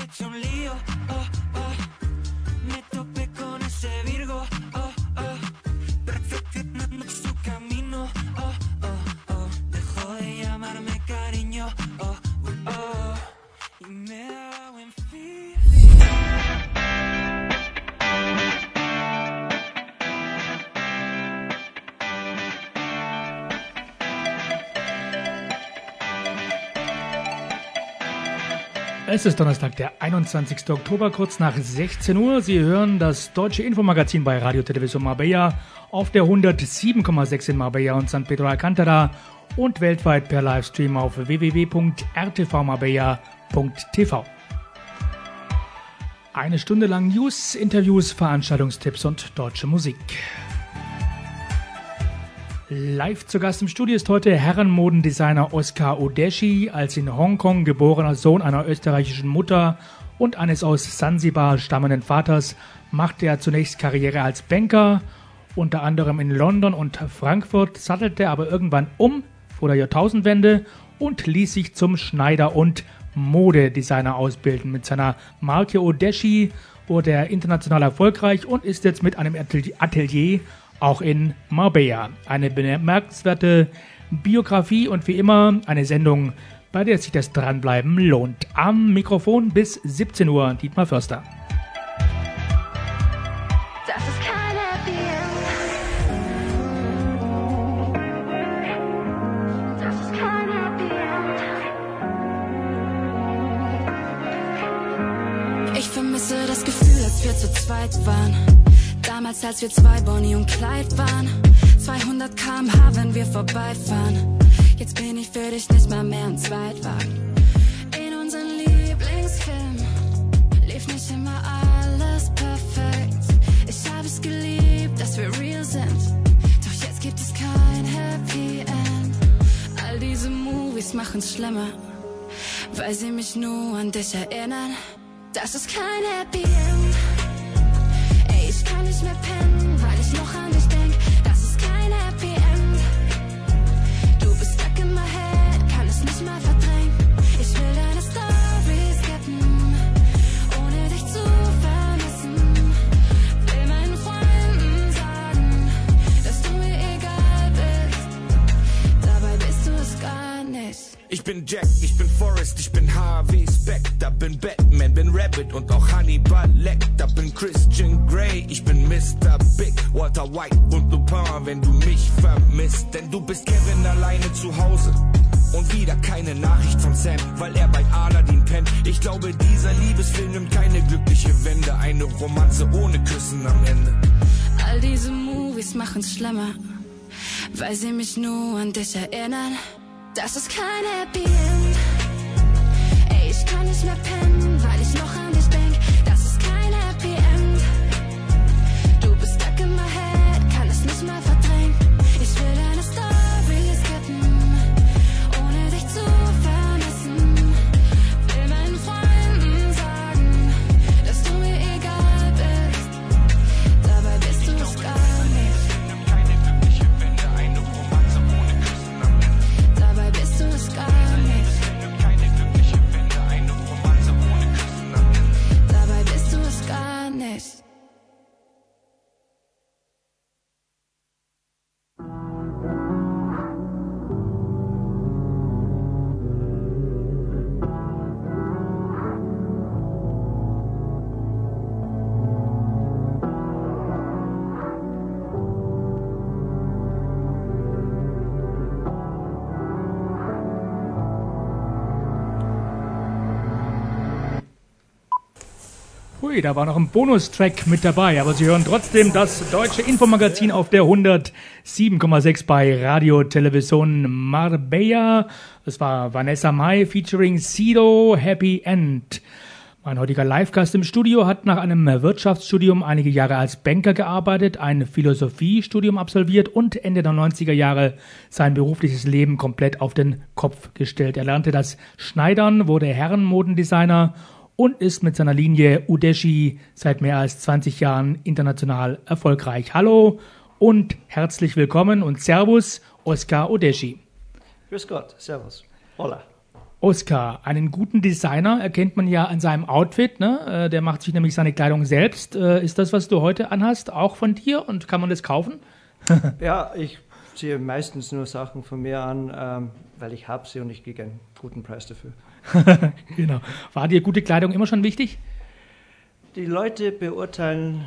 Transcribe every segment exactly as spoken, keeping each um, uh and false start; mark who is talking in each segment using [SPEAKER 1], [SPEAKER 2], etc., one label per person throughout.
[SPEAKER 1] hecho un lío, oh, oh. Me topé con ese Virgo, oh, oh. Perfeccionando su camino, oh, oh, oh. Dejó de llamarme cariño, oh, oh. Y me da buen feeling.
[SPEAKER 2] Es ist Donnerstag, der einundzwanzigsten Oktober, kurz nach sechzehn Uhr. Sie hören das deutsche Infomagazin bei Radio Television Marbella auf der hundertsieben Komma sechs in Marbella und San Pedro Alcántara und weltweit per Livestream auf w w w punkt r t v marbella punkt t v. Eine Stunde lang News, Interviews, Veranstaltungstipps und deutsche Musik. Live zu Gast im Studio ist heute Herrenmodendesigner Oskar Odeschi. Als in Hongkong geborener Sohn einer österreichischen Mutter und eines aus Sansibar stammenden Vaters machte er zunächst Karriere als Banker, unter anderem in London und Frankfurt, sattelte aber irgendwann um vor der Jahrtausendwende und ließ sich zum Schneider und Modedesigner ausbilden. Mit seiner Marke Odeschi wurde er international erfolgreich und ist jetzt mit einem Atelier auch in Marbella. Eine bemerkenswerte Biografie und wie immer eine Sendung, bei der sich das Dranbleiben lohnt. Am Mikrofon bis siebzehn Uhr Dietmar Förster.
[SPEAKER 3] Das ist kein Happy End. Das ist kein Happy End. Ich vermisse das Gefühl, als wir zu zweit waren. Damals, als wir zwei Bonnie und Clyde waren. zweihundert Kilometer pro Stunde, wenn wir vorbeifahren. Jetzt bin ich für dich nicht mal mehr im Zweitwagen. In unserem Lieblingsfilm lief nicht immer alles perfekt. Ich hab es geliebt, dass wir real sind. Doch jetzt gibt es kein Happy End. All diese Movies machen's schlimmer, weil sie mich nur an dich erinnern. Das ist kein Happy End. Ich kann nicht mehr pennen, weil ich noch an dich denk. Das ist kein Happy End. Du bist stuck in my head, kann es nicht mal verdrängen. Ich will deine Storys retten, ohne dich zu vermissen. Will meinen Freunden sagen, dass du mir egal bist. Dabei bist du es gar nicht.
[SPEAKER 4] Ich bin Jack, ich bin Forrest, ich bin Harvey Specter, bin Batman, bin Rabbit und auch Hannibal Lecter, bin Christian Grey, ich bin Mister Big, Walter White und Lupin, wenn du mich vermisst, denn du bist Kevin alleine zu Hause und wieder keine Nachricht von Sam, weil er bei Aladdin pennt. Ich glaube, dieser Liebesfilm nimmt keine glückliche Wende, eine Romanze ohne Küssen am Ende.
[SPEAKER 3] All diese Movies machen's schlimmer, weil sie mich nur an dich erinnern. Das ist kein Happy End. Ey, ich kann nicht mehr pennen, weil ich noch an dich denk. Das ist kein Happy End. Du bist stuck in my head, kann es nicht mal verdrängen. Ich will deine Storys retten, ohne dich zu vermissen. Will meinen Freunden sagen, dass du mir egal bist. Dabei bist du es gar nicht.
[SPEAKER 4] Keine glückliche Wende, eine Romanze ohne Küssen am Ende.
[SPEAKER 3] Dabei bist du es gar nicht.
[SPEAKER 4] Keine glückliche Wende, eine Romanze ohne Küssen am Ende.
[SPEAKER 3] Dabei bist du es gar nicht.
[SPEAKER 2] Hui, da war noch ein Bonustrack mit dabei, aber Sie hören trotzdem das deutsche Infomagazin auf der hundertsieben Komma sechs bei Radio Television Marbella. Es war Vanessa Mai featuring Sido, Happy End. Mein heutiger Live-Gast im Studio hat nach einem Wirtschaftsstudium einige Jahre als Banker gearbeitet, ein Philosophiestudium absolviert und Ende der neunziger Jahre sein berufliches Leben komplett auf den Kopf gestellt. Er lernte das Schneidern, wurde Herrenmodendesigner und ist mit seiner Linie Odeschi seit mehr als zwanzig Jahren international erfolgreich. Hallo und herzlich willkommen und Servus, Oskar Odeschi.
[SPEAKER 5] Grüß Gott, Servus, hola.
[SPEAKER 2] Oskar, einen guten Designer erkennt man ja an seinem Outfit, ne? Der macht sich nämlich seine Kleidung selbst. Ist das, was du heute anhast, auch von dir und kann man das kaufen?
[SPEAKER 5] Ja, ich ziehe meistens nur Sachen von mir an, ähm, weil ich habe sie und ich kriege einen guten Preis dafür.
[SPEAKER 2] Genau. War dir gute Kleidung immer schon wichtig?
[SPEAKER 5] Die Leute beurteilen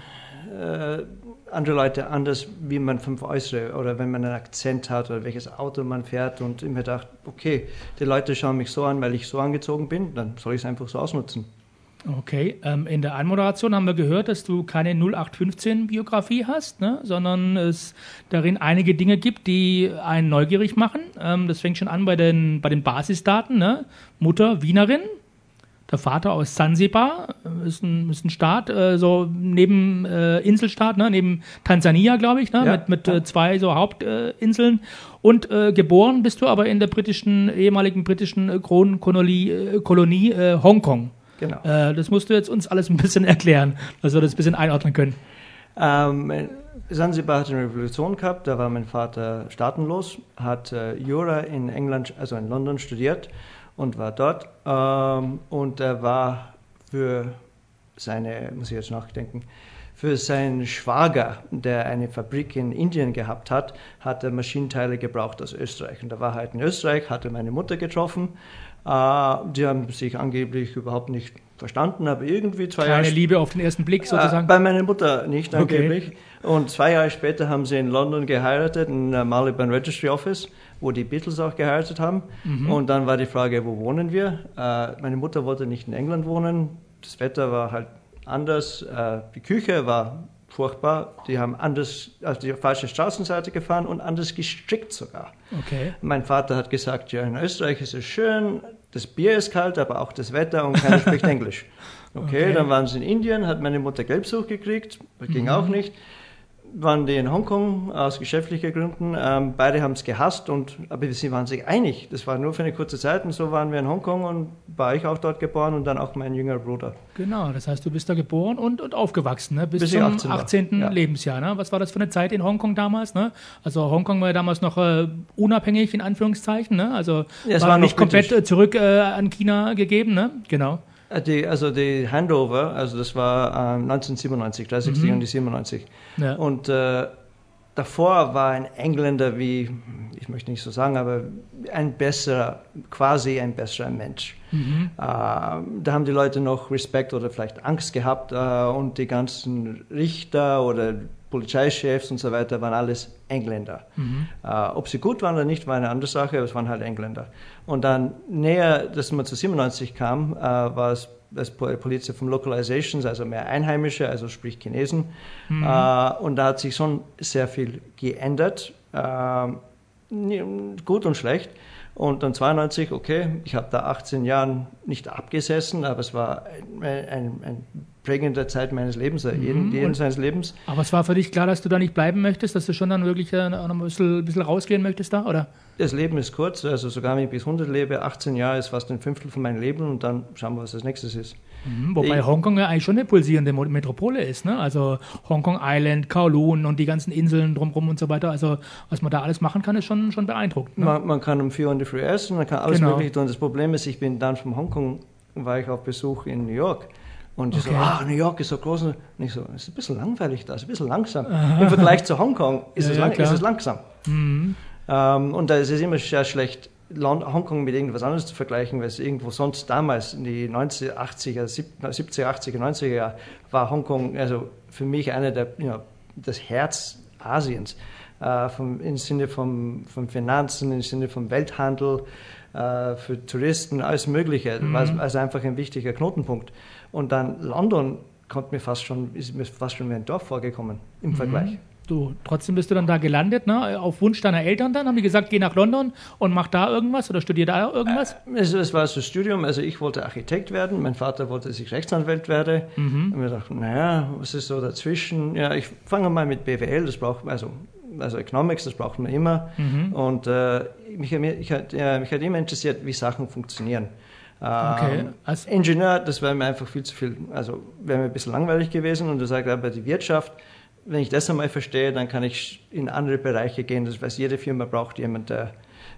[SPEAKER 5] äh, andere Leute anders, wie man vom Äußeren oder wenn man einen Akzent hat oder welches Auto man fährt und ich mir dachte, okay, die Leute schauen mich so an, weil ich so angezogen bin, dann soll ich es einfach so ausnutzen.
[SPEAKER 2] Okay, ähm, in der Anmoderation haben wir gehört, dass du keine null acht fünfzehn Biografie hast, ne? Sondern es darin einige Dinge gibt, die einen neugierig machen. Ähm, das fängt schon an bei den, bei den Basisdaten, ne? Mutter Wienerin, der Vater aus Sansibar, ist ein, ist ein Staat, äh, so neben äh, Inselstaat, ne? Neben Tansania, glaube ich, ne? Ja, mit, mit ja. äh, zwei so Hauptinseln. Äh, Und äh, geboren bist du aber in der britischen, ehemaligen britischen äh, Kronenkolonie äh, Kolonie, äh, Hongkong.
[SPEAKER 5] Genau.
[SPEAKER 2] Äh, das musst du jetzt uns alles ein bisschen erklären, dass wir das ein bisschen einordnen können.
[SPEAKER 5] Ähm, Sansibar hat eine Revolution gehabt, da war mein Vater staatenlos, hat äh, Jura in England, also in London studiert und war dort. Ähm, und er war für seine, muss ich jetzt nachdenken, für seinen Schwager, der eine Fabrik in Indien gehabt hat, hat er Maschinenteile gebraucht aus Österreich. Und da war halt in Österreich, hatte meine Mutter getroffen. Uh, die haben sich angeblich überhaupt nicht verstanden, aber irgendwie zwei
[SPEAKER 2] Keine
[SPEAKER 5] Jahre...
[SPEAKER 2] Liebe auf den ersten Blick sozusagen?
[SPEAKER 5] Uh, bei meiner Mutter nicht angeblich.
[SPEAKER 2] Okay.
[SPEAKER 5] Und zwei Jahre später haben sie in London geheiratet, in uh, Marylebone Registry Office, wo die Beatles auch geheiratet haben. Mhm. Und dann war die Frage, wo wohnen wir? Uh, meine Mutter wollte nicht in England wohnen. Das Wetter war halt anders. Uh, die Küche war furchtbar. Die haben anders, also die falsche Straßenseite gefahren und anders gestrickt sogar.
[SPEAKER 2] Okay.
[SPEAKER 5] Mein Vater hat gesagt, ja, in Österreich ist es schön, das Bier ist kalt, aber auch das Wetter und keiner spricht Englisch. Okay, okay, dann waren sie in Indien, hat meine Mutter Gelbsucht gekriegt, das ging mhm. auch nicht. Waren die in Hongkong aus geschäftlichen Gründen. Ähm, beide haben es gehasst, und, aber sie waren sich einig. Das war nur für eine kurze Zeit, und so waren wir in Hongkong und war ich auch dort geboren und dann auch mein jüngerer Bruder.
[SPEAKER 2] Genau, das heißt, du bist da geboren und, und aufgewachsen, ne? bis, bis zum achtzehn achtzehnten Ja. Lebensjahr. Ne? Was war das für eine Zeit in Hongkong damals? Ne? Also Hongkong war ja damals noch äh, unabhängig, in Anführungszeichen. Ne? Also ja, war, war nicht komplett britisch. zurück äh, an China gegeben. Ne? Genau.
[SPEAKER 5] Die, also die Handover, also das war ähm, neunzehnhundertsiebenundneunzig, dreißigsten mhm. und die siebenundneunzig. Ja. Und äh, davor war ein Engländer wie, ich möchte nicht so sagen, aber ein besserer, quasi ein besserer Mensch. Mhm. Äh, da haben die Leute noch Respekt oder vielleicht Angst gehabt, äh, und die ganzen Richter oder Polizeichefs und so weiter waren alles Engländer. Mhm. Äh, ob sie gut waren oder nicht, war eine andere Sache, aber es waren halt Engländer. Und dann näher, dass man zu siebenundneunzig kam, äh, war es das Politik vom Localizations, also mehr Einheimische, also sprich Chinesen. Mhm. Äh, und da hat sich schon sehr viel geändert, äh, gut und schlecht. Und dann zweiundneunzig, okay, ich habe da achtzehn Jahren nicht abgesessen, aber es war ein, ein, ein prägende Zeit meines Lebens, mhm. jeden, jeden seines Lebens.
[SPEAKER 2] Aber es war für dich klar, dass du da nicht bleiben möchtest, dass du schon dann wirklich äh, noch ein bisschen, ein bisschen rausgehen möchtest da, oder?
[SPEAKER 5] Das Leben ist kurz, also sogar wenn ich bis hundert lebe, achtzehn Jahre ist fast ein Fünftel von meinem Leben, und dann schauen wir, was das nächste ist.
[SPEAKER 2] Mhm, wobei ich, Hongkong ja eigentlich schon eine pulsierende Metropole ist, ne? Also Hongkong Island, Kowloon und die ganzen Inseln drumherum und so weiter. Also was man da alles machen kann, ist schon, schon beeindruckend. Ne?
[SPEAKER 5] Man, man kann um vier Uhr in der Früh essen, man kann alles
[SPEAKER 2] genau.
[SPEAKER 5] Mögliche tun. Das Problem ist, ich bin dann von Hongkong, war ich auf Besuch in New York. Und ich
[SPEAKER 2] okay.
[SPEAKER 5] so, ah, New York ist so groß. Und ich so, es ist ein bisschen langweilig da, es ist ein bisschen langsam. Aha. Im Vergleich zu Hongkong ist, ja, es, lang, ja, ist es langsam. Mhm. Ähm, und da ist es immer sehr schlecht, Hongkong mit irgendwas anderes zu vergleichen, weil es irgendwo sonst damals in die neunziger, achtziger, siebziger, achtziger, neunziger Jahre war Hongkong also für mich einer der, you know, das Herz Asiens, äh, vom, im Sinne von vom Finanzen, im Sinne vom Welthandel, äh, für Touristen, alles Mögliche, mhm. war also einfach ein wichtiger Knotenpunkt. Und dann London kommt mir fast schon, ist mir fast schon wie ein Dorf vorgekommen im mhm. Vergleich.
[SPEAKER 2] Du, trotzdem bist du dann da gelandet, ne? Auf Wunsch deiner Eltern dann? Haben die gesagt, geh nach London und mach da irgendwas oder studier da irgendwas?
[SPEAKER 5] Äh, es, es war so ein Studium, also ich wollte Architekt werden, mein Vater wollte, dass ich Rechtsanwalt werde. Mhm. Und wir dachten, naja, was ist so dazwischen? Ja, ich fange mal mit B W L, das braucht also also Economics, das braucht man immer. Mhm. Und äh, mich, mich, hat, ja, mich hat immer interessiert, wie Sachen funktionieren.
[SPEAKER 2] Okay.
[SPEAKER 5] Also Ingenieur, das wäre mir einfach viel zu viel, also wäre mir ein bisschen langweilig gewesen. Und du sagst aber die Wirtschaft, wenn ich das einmal verstehe, dann kann ich in andere Bereiche gehen. Das heißt, jede Firma braucht jemanden, der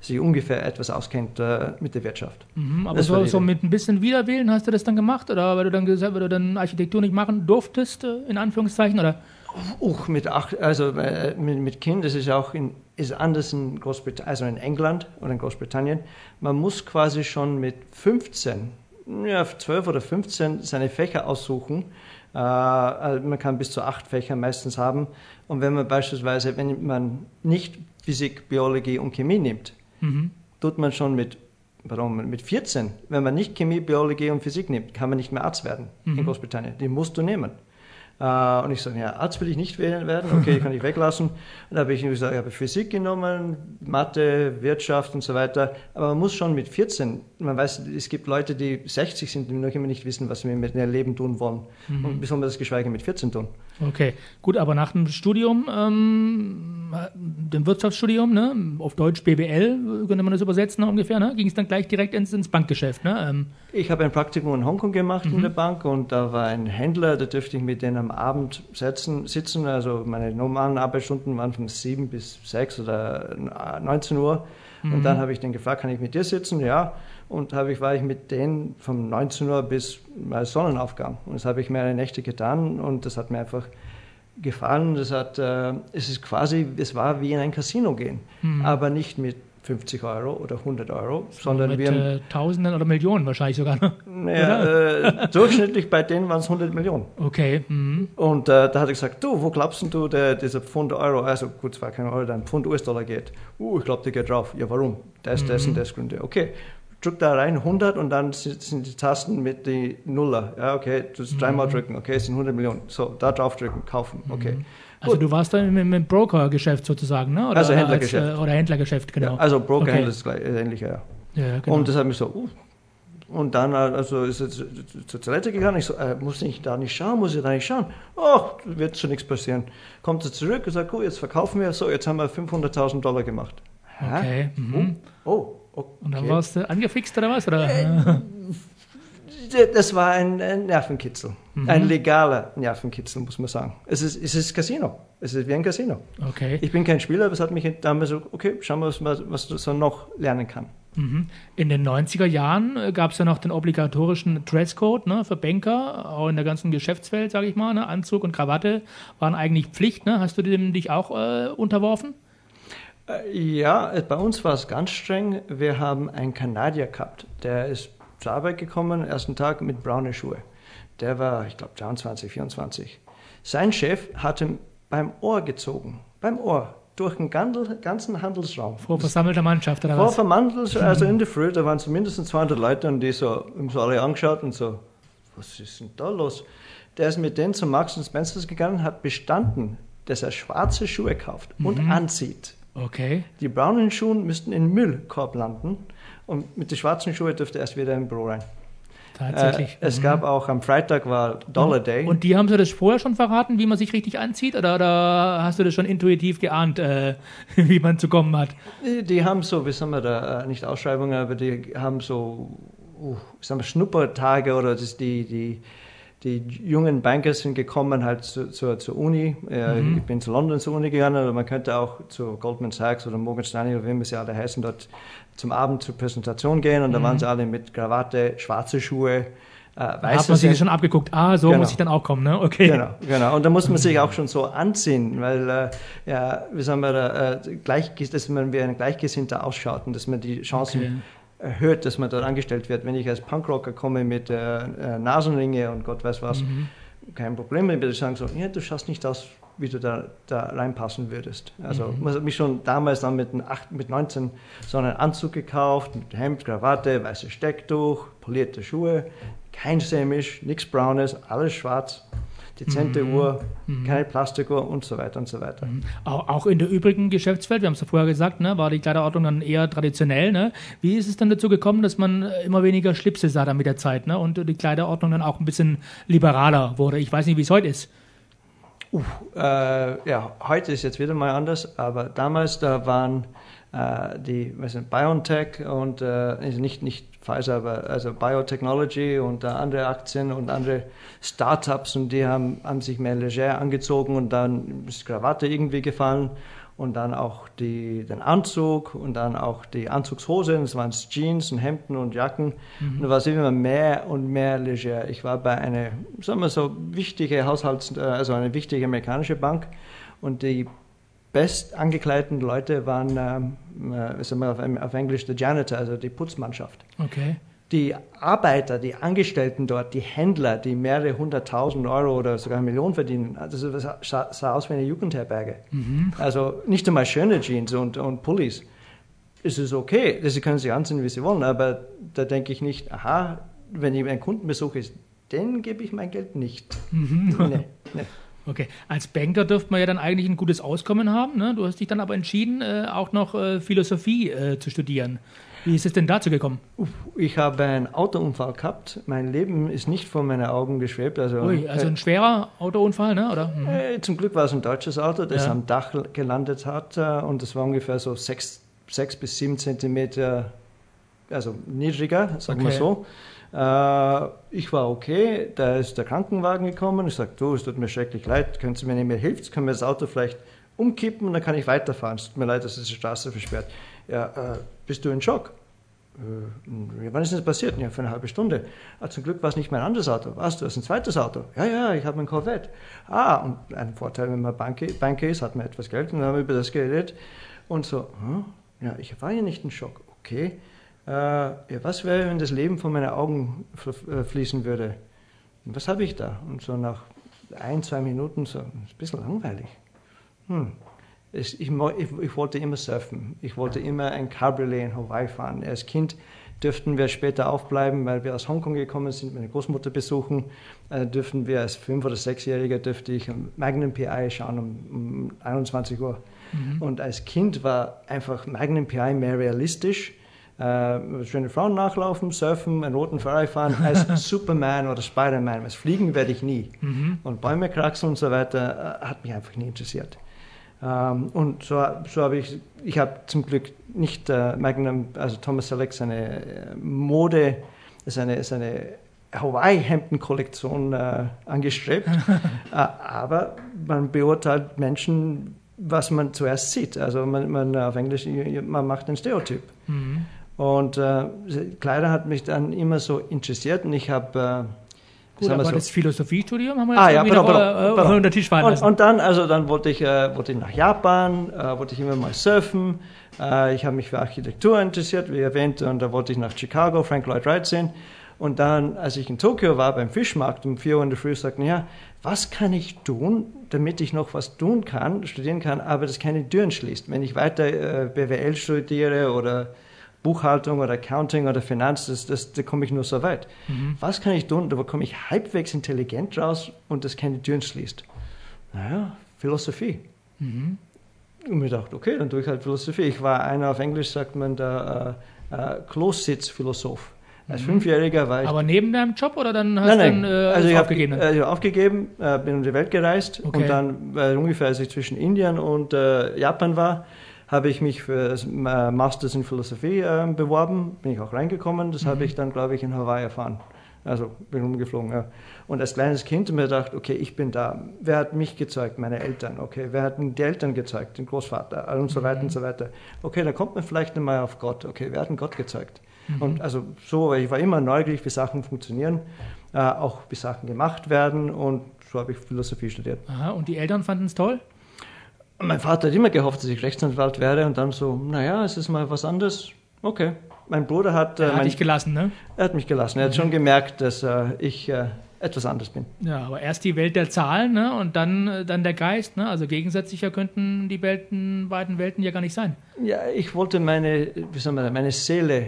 [SPEAKER 5] sich ungefähr etwas auskennt äh, mit der Wirtschaft.
[SPEAKER 2] Mhm, aber so, so mit ein bisschen Widerwillen hast du das dann gemacht? Oder weil du dann gesagt, weil du dann Architektur nicht machen durftest, in Anführungszeichen? Oder?
[SPEAKER 5] Uch, mit acht, also äh, mit, mit Kind, das ist auch in, ist anders in Großbritannien, also in England oder in Großbritannien. Man muss quasi schon mit fünfzehn, ja, zwölf oder fünfzehn seine Fächer aussuchen. Äh, also man kann bis zu acht Fächer meistens haben. Und wenn man beispielsweise, wenn man nicht Physik, Biologie und Chemie nimmt, mhm. tut man schon mit, pardon, mit vierzehn, wenn man nicht Chemie, Biologie und Physik nimmt, kann man nicht mehr Arzt werden mhm. in Großbritannien. Die musst du nehmen. Uh, und ich sage, ja, Arzt will ich nicht werden, okay, kann ich weglassen. Und dann habe ich gesagt, ich habe Physik genommen, Mathe, Wirtschaft und so weiter. Aber man muss schon mit vierzehn, man weiß, es gibt Leute, die sechzig sind, die noch immer nicht wissen, was sie mit ihrem Leben tun wollen. Mhm. Und besonders geschweige mit vierzehn tun.
[SPEAKER 2] Okay, gut, aber nach dem Studium, ähm, dem Wirtschaftsstudium, ne, auf Deutsch B W L, könnte man das übersetzen ungefähr, ne, ging es dann gleich direkt ins, ins Bankgeschäft, ne? Ähm.
[SPEAKER 5] Ich habe ein Praktikum in Hongkong gemacht
[SPEAKER 2] Mhm.
[SPEAKER 5] in der Bank und da war ein Händler, da dürfte ich mit denen am Abend setzen, sitzen, also meine normalen Arbeitsstunden waren von sieben bis sechs oder neunzehn Uhr mhm. und dann habe ich den gefragt, kann ich mit dir sitzen? Ja, und habe ich, war ich mit denen von neunzehn Uhr bis Sonnenaufgang und das habe ich mehrere Nächte getan und das hat mir einfach gefallen. Das hat, äh, es ist quasi, es war wie in ein Casino gehen, mhm. aber nicht mit fünfzig Euro oder hundert Euro, sondern
[SPEAKER 2] mit
[SPEAKER 5] wir haben,
[SPEAKER 2] äh, Tausenden oder Millionen wahrscheinlich sogar. Ne?
[SPEAKER 5] Naja, äh, durchschnittlich bei denen waren es hundert Millionen.
[SPEAKER 2] Okay. Mhm.
[SPEAKER 5] Und äh, da hat er gesagt, du, wo glaubst du, der, dieser Pfund Euro, also gut, es war kein Euro, ein Pfund U S-Dollar geht? Uh, ich glaube, der geht drauf. Ja, warum? Das, mhm. das und das Gründe. Okay, drück da rein hundert und dann sind die Tasten mit die Nuller. Ja, okay, du musst dreimal drücken. Okay, es sind hundert Millionen. So, da drauf drücken, kaufen. Okay.
[SPEAKER 2] Mhm. Also du warst dann im, im Broker-Geschäft sozusagen, ne? Oder,
[SPEAKER 5] also Händlergeschäft.
[SPEAKER 2] Als, äh, oder Händlergeschäft, genau.
[SPEAKER 5] Ja, also Broker-Händler
[SPEAKER 2] okay.
[SPEAKER 5] ist gleich, ähnlicher, ja.
[SPEAKER 2] ja genau.
[SPEAKER 5] Und das hat mich so, uh. Und dann also ist er zu, zur Toilette gegangen. Ich so, äh, muss ich da nicht schauen, muss ich da nicht schauen? Oh, wird schon nichts passieren. Kommt er zurück und sagt, gut, jetzt verkaufen wir. So, jetzt haben wir fünfhunderttausend Dollar gemacht.
[SPEAKER 2] Okay. Mhm.
[SPEAKER 5] Oh, okay.
[SPEAKER 2] Und dann warst du angefixt oder was? Oder?
[SPEAKER 5] Äh, das war ein, ein Nervenkitzel. Mhm. Ein legaler Nervenkitzel, muss man sagen. Es ist, es ist Casino. Es ist wie ein Casino.
[SPEAKER 2] Okay.
[SPEAKER 5] Ich bin kein Spieler, aber es hat mich damals so, okay, schauen wir, was, was du so noch lernen kann.
[SPEAKER 2] Mhm. In den neunziger Jahren gab es ja noch den obligatorischen Dresscode, ne, für Banker, auch in der ganzen Geschäftswelt, sage ich mal. Ne? Anzug und Krawatte waren eigentlich Pflicht. Ne? Hast du dem dich auch äh, unterworfen?
[SPEAKER 5] Ja, bei uns war es ganz streng. Wir haben einen Kanadier gehabt, der ist zur Arbeit gekommen, ersten Tag mit braunen Schuhe. Der war, ich glaube, dreiundzwanzig, vierundzwanzig. Sein Chef hat ihn beim Ohr gezogen, beim Ohr, durch den ganzen Handelsraum.
[SPEAKER 2] Vor versammelter Mannschaft oder
[SPEAKER 5] Vor
[SPEAKER 2] was?
[SPEAKER 5] Vor versammelter, also in der Früh, da waren so mindestens zweihundert Leute und die so, haben so alle angeschaut und so, was ist denn da los? Der ist mit denen zu Marks und Spencer's gegangen, hat bestanden, dass er schwarze Schuhe kauft und
[SPEAKER 2] mhm.
[SPEAKER 5] anzieht.
[SPEAKER 2] Okay.
[SPEAKER 5] Die braunen Schuhe müssten im Müllkorb landen und mit den schwarzen Schuhen dürfte er erst wieder im Büro rein.
[SPEAKER 2] Tatsächlich.
[SPEAKER 5] Äh, es mhm. gab auch, am Freitag war Dollar Day.
[SPEAKER 2] Und die haben sie das vorher schon verraten, wie man sich richtig anzieht? Oder, oder hast du das schon intuitiv geahnt, äh, wie man zu kommen hat?
[SPEAKER 5] Die, die haben so, wie sagen wir da, äh, nicht Ausschreibungen, aber die haben so, uh, sagen wir Schnuppertage oder das die, die, die jungen Banker sind gekommen halt zu, zu, zur Uni. Äh, mhm. Ich bin zu London zur Uni gegangen, oder man könnte auch zu Goldman Sachs oder Morgan Stanley oder wie sie alle heißen, dort zum Abend zur Präsentation gehen und mhm. da waren sie alle mit Krawatte, schwarze Schuhe, äh, weiße.
[SPEAKER 2] Da hat man sich schon abgeguckt, ah, so
[SPEAKER 5] genau.
[SPEAKER 2] muss ich dann auch kommen, ne? Okay.
[SPEAKER 5] Genau, genau. Und da muss man sich auch schon so anziehen, weil, äh, ja, wie sagen wir da, äh, gleich, dass man wie ein Gleichgesinnter ausschaut und dass man die Chancen okay. erhöht, dass man dort angestellt wird. Wenn ich als Punkrocker komme mit äh, äh, Nasenringe und Gott weiß was, mhm. kein Problem, wenn wir sagen so, ja, du schaust nicht aus, wie du da, da reinpassen würdest. Also mhm. man hat mich schon damals dann mit, acht, mit neunzehn so einen Anzug gekauft, mit Hemd, Krawatte, weißes Stecktuch, polierte Schuhe, kein Sämisch, nichts Braunes, alles schwarz, dezente mhm. Uhr, mhm. keine Plastikuhr und so weiter und so weiter.
[SPEAKER 2] Mhm. Auch, auch in der übrigen Geschäftswelt, wir haben es ja vorher gesagt, ne, war die Kleiderordnung dann eher traditionell. Ne? Wie ist es dann dazu gekommen, dass man immer weniger Schlipse sah dann mit der Zeit, ne? Und die Kleiderordnung dann auch ein bisschen liberaler wurde? Ich weiß nicht, wie es heute ist.
[SPEAKER 5] Uh, äh, ja, heute ist jetzt wieder mal anders, aber damals, da waren äh, die, was sind, BioNTech und äh, nicht, nicht Pfizer, aber also Biotechnology und äh, andere Aktien und andere Startups und die haben, haben sich mehr leger angezogen und dann ist Krawatte irgendwie gefallen und dann auch die, den Anzug und dann auch die Anzugshose. Das waren Jeans und Hemden und Jacken. Mhm. Und da war es immer mehr und mehr leger. Ich war bei einer, sagen wir so, wichtige Haushalts-, also eine wichtige amerikanische Bank und die best angekleideten Leute waren, ähm, äh, sagen wir auf, auf Englisch, der Janitor, also die Putzmannschaft.
[SPEAKER 2] Okay.
[SPEAKER 5] Die Arbeiter, die Angestellten dort, die Händler, die mehrere hunderttausend Euro oder sogar eine Million verdienen, das sah, sah aus wie eine Jugendherberge. Mhm. Also nicht einmal schöne Jeans und, und Pullis. Es ist okay, sie können sich anziehen, wie sie wollen, aber da denke ich nicht, aha, wenn ein Kundenbesuch ist, den gebe ich mein Geld nicht.
[SPEAKER 2] Mhm.
[SPEAKER 5] Nee, nee.
[SPEAKER 2] Okay, als Banker dürfte man ja dann eigentlich ein gutes Auskommen haben, ne? Du hast dich dann aber entschieden, äh, auch noch äh, Philosophie äh, zu studieren. Wie ist es denn dazu gekommen?
[SPEAKER 5] Ich habe einen Autounfall gehabt. Mein Leben ist nicht vor meinen Augen geschwebt. Also,
[SPEAKER 2] Ui, also ein schwerer Autounfall, ne? Oder? Mhm.
[SPEAKER 5] Äh, zum Glück war es ein deutsches Auto, das
[SPEAKER 2] ja.
[SPEAKER 5] am Dach gelandet hat. Äh, und das war ungefähr so sechs, sechs bis sieben Zentimeter, also niedriger, sagen wir okay. so. Äh, ich war okay, da ist der Krankenwagen gekommen. Ich sagte, du, es tut mir schrecklich leid, können Sie mir nicht mehr helfen? Können wir das Auto vielleicht umkippen und dann kann ich weiterfahren. Es tut mir leid, dass die Straße versperrt. Ja, äh, bist du in Schock? Äh, wann ist das passiert? Ja, für eine halbe Stunde. Ah, zum Glück war es nicht mein anderes Auto. Was, du hast ein zweites Auto? Ja, ja, ich habe ein Corvette. Ah, und ein Vorteil, wenn man Banker, Banker ist, hat man etwas Geld und dann haben wir über das geredet. Und so, hm, ja, ich war ja nicht in Schock. Okay, äh, ja, was wäre, wenn das Leben von meinen Augen fließen würde? Und was habe ich da? Und so nach ein, zwei Minuten so, ist ein bisschen langweilig. Hm. Ich, ich, ich wollte immer surfen. Ich wollte immer ein Cabriolet in Hawaii fahren. Als Kind dürften wir später aufbleiben, weil wir aus Hongkong gekommen sind, meine Großmutter besuchen. Äh, dürften wir als Fünf- oder Sechsjähriger dürfte ich Magnum P I schauen um, um einundzwanzig Uhr. Mhm. Und als Kind war einfach Magnum P I mehr realistisch. Äh, schöne Frauen nachlaufen, surfen, einen roten Ferrari fahren, als Superman oder Spider-Man. Als Fliegen werde ich nie. Mhm. Und Bäume kraxeln und so weiter äh, hat mich einfach nie interessiert. Um, und so, so habe ich, ich habe zum Glück nicht äh, Magnum, also Thomas Selleck, seine äh, Mode, seine, seine Hawaii-Hemden-Kollektion äh, angestrebt. uh, aber man beurteilt Menschen, was man zuerst sieht. Also man, man auf Englisch, man macht einen Stereotyp. Mhm. Und äh, Kleider hat mich dann immer so interessiert und ich habe... Äh,
[SPEAKER 2] Gut, aber so. Das Philosophiestudium haben wir
[SPEAKER 5] jetzt
[SPEAKER 2] ah, ja,
[SPEAKER 5] wieder
[SPEAKER 2] pardon, pardon. unter den Tisch fallen lassen.
[SPEAKER 5] Und, und dann, also dann wollte ich, äh, wollte ich nach Japan, äh, wollte ich immer mal surfen. Äh, ich habe mich für Architektur interessiert, wie erwähnt, und da wollte ich nach Chicago, Frank Lloyd Wright sehen. Und dann, als ich in Tokio war, beim Fischmarkt um vier Uhr in der Früh, sagte ich, ja, was kann ich tun, damit ich noch was tun kann, studieren kann, aber das keine Türen schließt. Wenn ich weiter äh, B W L studiere oder Buchhaltung oder Accounting oder Finanz, das, das, da komme ich nur so weit. Mhm. Was kann ich tun, da komme ich halbwegs intelligent raus und das keine Türen schließt? Naja, Philosophie. Mhm. Und mir dachte, okay, dann tue ich halt Philosophie. Ich war einer, auf Englisch sagt man da, äh, äh, Kloßsitz-Philosoph. Als mhm. Fünfjähriger war ich...
[SPEAKER 2] Aber neben deinem Job oder dann hast du dann äh,
[SPEAKER 5] also ich
[SPEAKER 2] aufgegeben?
[SPEAKER 5] Hab, also aufgegeben, äh, bin um die Welt gereist okay. und dann äh, ungefähr, als ich zwischen Indien und äh, Japan war, habe ich mich für das Masters in Philosophie äh, beworben, bin ich auch reingekommen, das mhm. habe ich dann, glaube ich, in Hawaii erfahren. Also bin rumgeflogen, ja. Und als kleines Kind mir gedacht, okay, ich bin da. Wer hat mich gezeigt? Meine Eltern. Okay, wer hat die Eltern gezeigt? Den Großvater und so weiter mhm. und so weiter. Okay, da kommt man vielleicht einmal auf Gott. Okay, wer hat den Gott gezeigt? Mhm. Und also so, ich war immer neugierig, wie Sachen funktionieren, äh, auch wie Sachen gemacht werden und so habe ich Philosophie studiert.
[SPEAKER 2] Aha, und die Eltern fanden es toll?
[SPEAKER 5] Mein Vater hat immer gehofft, dass ich Rechtsanwalt werde und dann so, naja, es ist mal was anderes. Okay. Mein Bruder hat...
[SPEAKER 2] Er hat
[SPEAKER 5] mein,
[SPEAKER 2] dich gelassen, ne?
[SPEAKER 5] Er hat mich gelassen. Er hat schon gemerkt, dass äh, ich äh, etwas anders bin.
[SPEAKER 2] Ja, aber erst die Welt der Zahlen, ne? Und dann, äh, dann der Geist, ne? Also gegensätzlicher könnten die Welten, beiden Welten ja gar nicht sein.
[SPEAKER 5] Ja, ich wollte meine, wie soll man sagen, meine Seele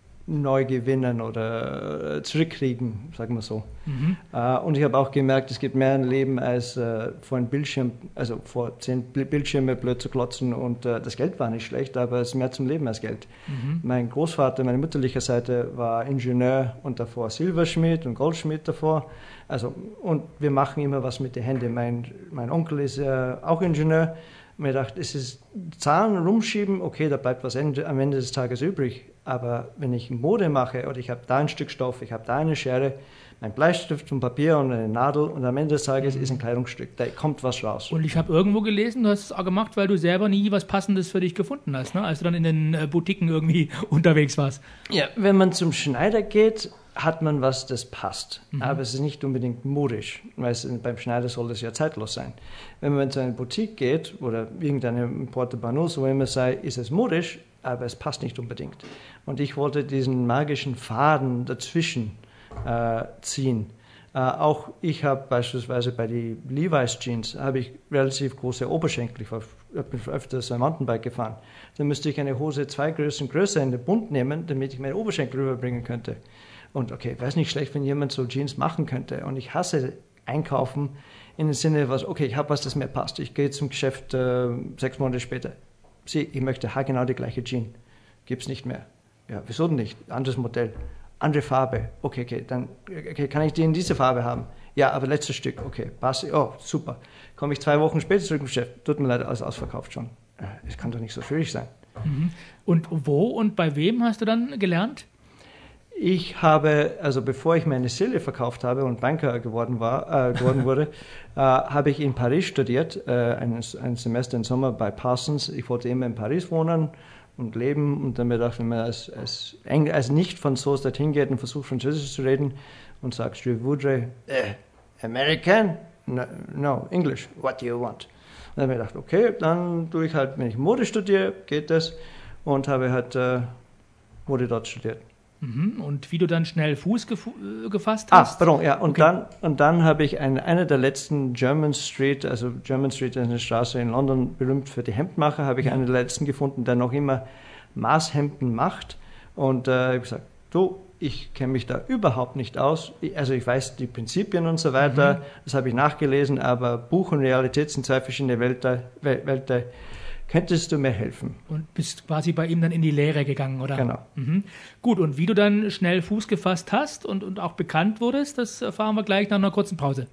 [SPEAKER 5] neu gewinnen oder zurückkriegen, sagen wir so. Mhm. Uh, und ich habe auch gemerkt, es gibt mehr ein Leben als uh, vor einem Bildschirm, also vor zehn Bildschirme blöd zu klotzen und uh, das Geld war nicht schlecht, aber es ist mehr zum Leben als Geld. Mhm. Mein Großvater, meine mütterliche Seite war Ingenieur und davor Silberschmied und Goldschmied davor. Also, und wir machen immer was mit den Händen. Mein, mein Onkel ist uh, auch Ingenieur. Und mir dachte, es ist Zahlen rumschieben, okay, da bleibt was Ende, am Ende des Tages übrig. Aber wenn ich Mode mache oder ich habe da ein Stück Stoff, ich habe da eine Schere, ein Bleistift und Papier und eine Nadel und am Ende des Tages ist ein Kleidungsstück, da kommt was raus.
[SPEAKER 2] Und ich habe irgendwo gelesen, du hast es auch gemacht, weil du selber nie was Passendes für dich gefunden hast, ne? Als du dann in den äh, Boutiquen irgendwie unterwegs warst.
[SPEAKER 5] Ja, wenn man zum Schneider geht, hat man was, das passt. Mhm. Aber es ist nicht unbedingt modisch, weil es, beim Schneider soll das ja zeitlos sein. Wenn man zu einer Boutique geht oder irgendeine Porte-Banneau, wo immer sei, ist es modisch, aber es passt nicht unbedingt. Und ich wollte diesen magischen Faden dazwischen äh, ziehen. Äh, auch ich habe beispielsweise bei den Levi's Jeans habe ich relativ große Oberschenkel. Ich bin öfters ein Mountainbike gefahren. Dann müsste ich eine Hose zwei Größen größer in den Bund nehmen, damit ich meine Oberschenkel rüberbringen könnte. Und okay, wäre es nicht schlecht, wenn jemand so Jeans machen könnte. Und ich hasse Einkaufen in dem Sinne, was, okay, ich habe was, das mir passt. Ich gehe zum Geschäft äh, sechs Monate später. Sieh, ich möchte haargenau die gleiche Jeans. Gibt's nicht mehr. Ja, wieso denn nicht? Anderes Modell. Andere Farbe. Okay, okay, dann okay, kann ich die in diese Farbe haben? Ja, aber letztes Stück. Okay, passt. Oh, super. Komme ich zwei Wochen später zurück im Geschäft. Tut mir leid, alles ausverkauft schon. Es kann doch nicht so schwierig sein.
[SPEAKER 2] Mhm. Und wo und bei wem hast du dann gelernt?
[SPEAKER 5] Ich habe, also bevor ich meine Seele verkauft habe und Banker geworden, war, äh, geworden wurde, äh, habe ich in Paris studiert, äh, ein, ein Semester im Sommer bei Parsons. Ich wollte immer in Paris wohnen und leben und dann mir gedacht, wenn man als, als, Engl- als Nicht-Franzose dorthin geht und versucht Französisch zu reden und sagt, je voudrais, äh, American? No, no, English, what do you want? Und dann habe ich gedacht, okay, dann tue ich halt, wenn ich Mode studiere, geht das und habe halt äh, Mode dort studiert.
[SPEAKER 2] Und wie du dann schnell Fuß gef- gefasst hast?
[SPEAKER 5] Ah, pardon, ja. Und okay. dann, und dann habe ich ein, eine der letzten German Street, also German Street ist eine Straße in London, berühmt für die Hemdmacher, habe ich ja. einen der letzten gefunden, der noch immer Maßhemden macht. Und äh, ich habe gesagt, du, ich kenne mich da überhaupt nicht aus. Ich, also ich weiß die Prinzipien und so weiter, mhm. das habe ich nachgelesen, aber Buch und Realität sind zwei verschiedene Welten. Welten. Könntest du mir helfen?
[SPEAKER 2] Und bist quasi bei ihm dann in die Lehre gegangen, oder?
[SPEAKER 5] Genau.
[SPEAKER 2] Mhm. Gut, und wie du dann schnell Fuß gefasst hast und, und auch bekannt wurdest, das erfahren wir gleich nach einer kurzen Pause.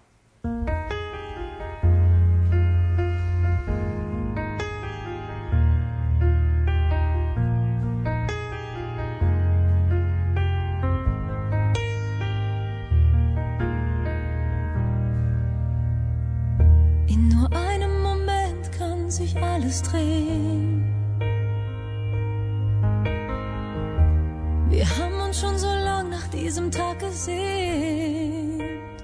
[SPEAKER 3] In nur einem Moment kann sich alles drehen. Wir haben uns schon so lang nach diesem Tag gesehnt.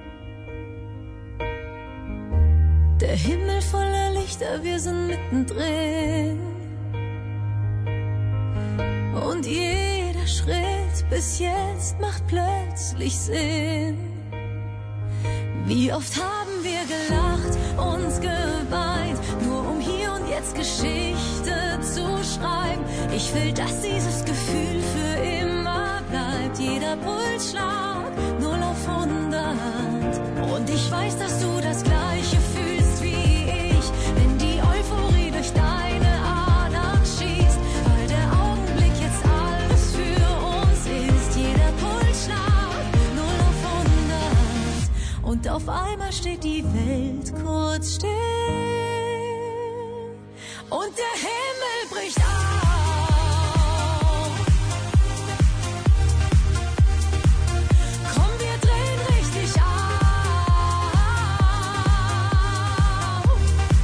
[SPEAKER 3] Der Himmel voller Lichter, wir sind mittendrin. Und jeder Schritt bis jetzt macht plötzlich Sinn. Wie oft haben wir gelacht, uns geweint, nur um hier und jetzt Geschichte zu schreiben. Ich will, dass dieses Gefühl für immer bleibt. Jeder Pulsschlag null auf hundert. Und ich weiß, dass du das Gleiche fühlst wie ich, wenn die Euphorie durch deine Adern schießt, weil der Augenblick jetzt alles für uns ist. Jeder Pulsschlag null auf hundert. Und auf einmal steht die Welt kurz still. Und der Himmel bricht auf. Komm, wir drehen richtig auf.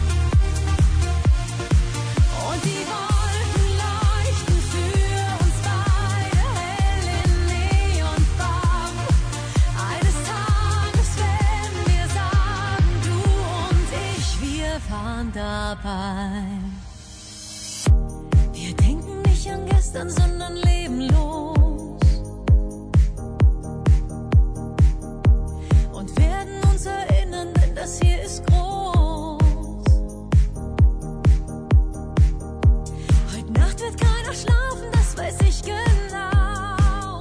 [SPEAKER 3] Und die Wolken leuchten für uns beide hell in Neonfarben. Eines Tages werden wir sagen, du und ich, wir waren dabei. Wir denken nicht an gestern, sondern leben los. Und werden uns erinnern, denn das hier ist groß. Heute Nacht wird keiner schlafen, das weiß ich genau.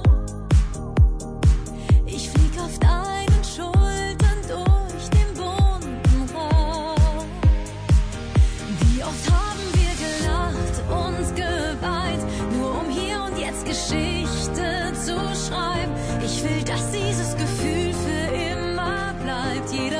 [SPEAKER 3] Ich flieg auf deinen Schultern durch den bunten Raum. Wie oft haben wir gelacht, uns geweint, nur um hier und jetzt Geschichte zu schreiben. Ich will, dass dieses Gefühl für immer bleibt. Jeder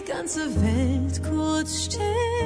[SPEAKER 6] die ganze Welt kurz still.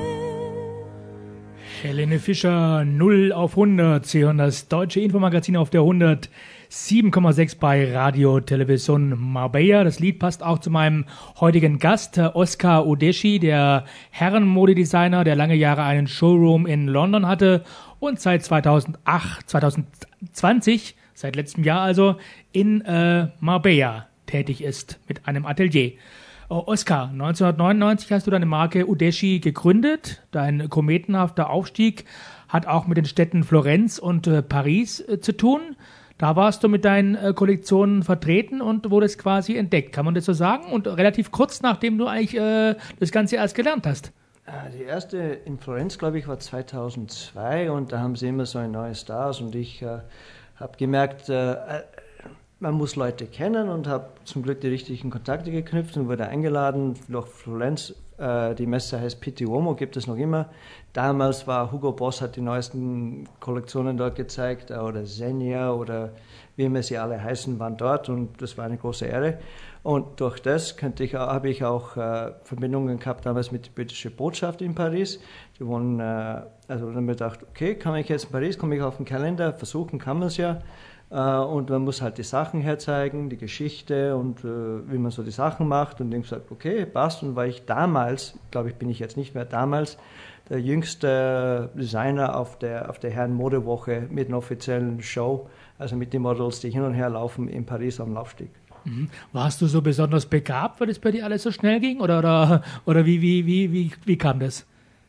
[SPEAKER 2] Helene Fischer, null auf hundert. Sie hören das deutsche Infomagazin auf der hundertsieben Komma sechs bei Radio Television Marbella. Das Lied passt auch zu meinem heutigen Gast, Oscar Udeshy, der Herrenmodedesigner, der lange Jahre einen Showroom in London hatte und seit zweitausendacht, zwanzig zwanzig, seit letztem Jahr also, in äh, Marbella tätig ist mit einem Atelier. Oh, Oscar, neunzehnhundertneunundneunzig hast du deine Marke Udeshy gegründet. Dein kometenhafter Aufstieg hat auch mit den Städten Florenz und äh, Paris äh, zu tun. Da warst du mit deinen äh, Kollektionen vertreten und wurdest quasi entdeckt. Kann man das so sagen? Und relativ kurz nachdem du eigentlich äh, das Ganze erst gelernt hast.
[SPEAKER 5] Die erste in Florenz, glaube ich, war zweitausendzwei und da haben sie immer so ein neues Stars und ich äh, habe gemerkt, äh, man muss Leute kennen und habe zum Glück die richtigen Kontakte geknüpft und wurde eingeladen nach Florenz. Äh, die Messe heißt Pitti Uomo, gibt es noch immer. Damals war Hugo Boss, hat die neuesten Kollektionen dort gezeigt, oder Xenia oder wie immer sie alle heißen, waren dort und das war eine große Ehre. Und durch das könnte ich, habe ich auch äh, Verbindungen gehabt damals mit der britischen Botschaft in Paris. Die wohnen, äh, also dann habe ich gedacht, okay, kann ich jetzt in Paris, komme ich auf den Kalender, versuchen kann man es ja. Und man muss halt die Sachen herzeigen, die Geschichte und äh, wie man so die Sachen macht. Und ich habe gesagt, okay, passt. Und weil ich damals, glaube ich, bin ich jetzt nicht mehr, damals der jüngste Designer auf der, auf der Herren-Modewoche mit einer offiziellen Show, also mit den Models, die hin und her laufen in Paris am Laufsteg.
[SPEAKER 2] Mhm. Warst du so besonders begabt, weil das bei dir alles so schnell ging? Oder, oder, oder wie, wie, wie, wie, wie kam das?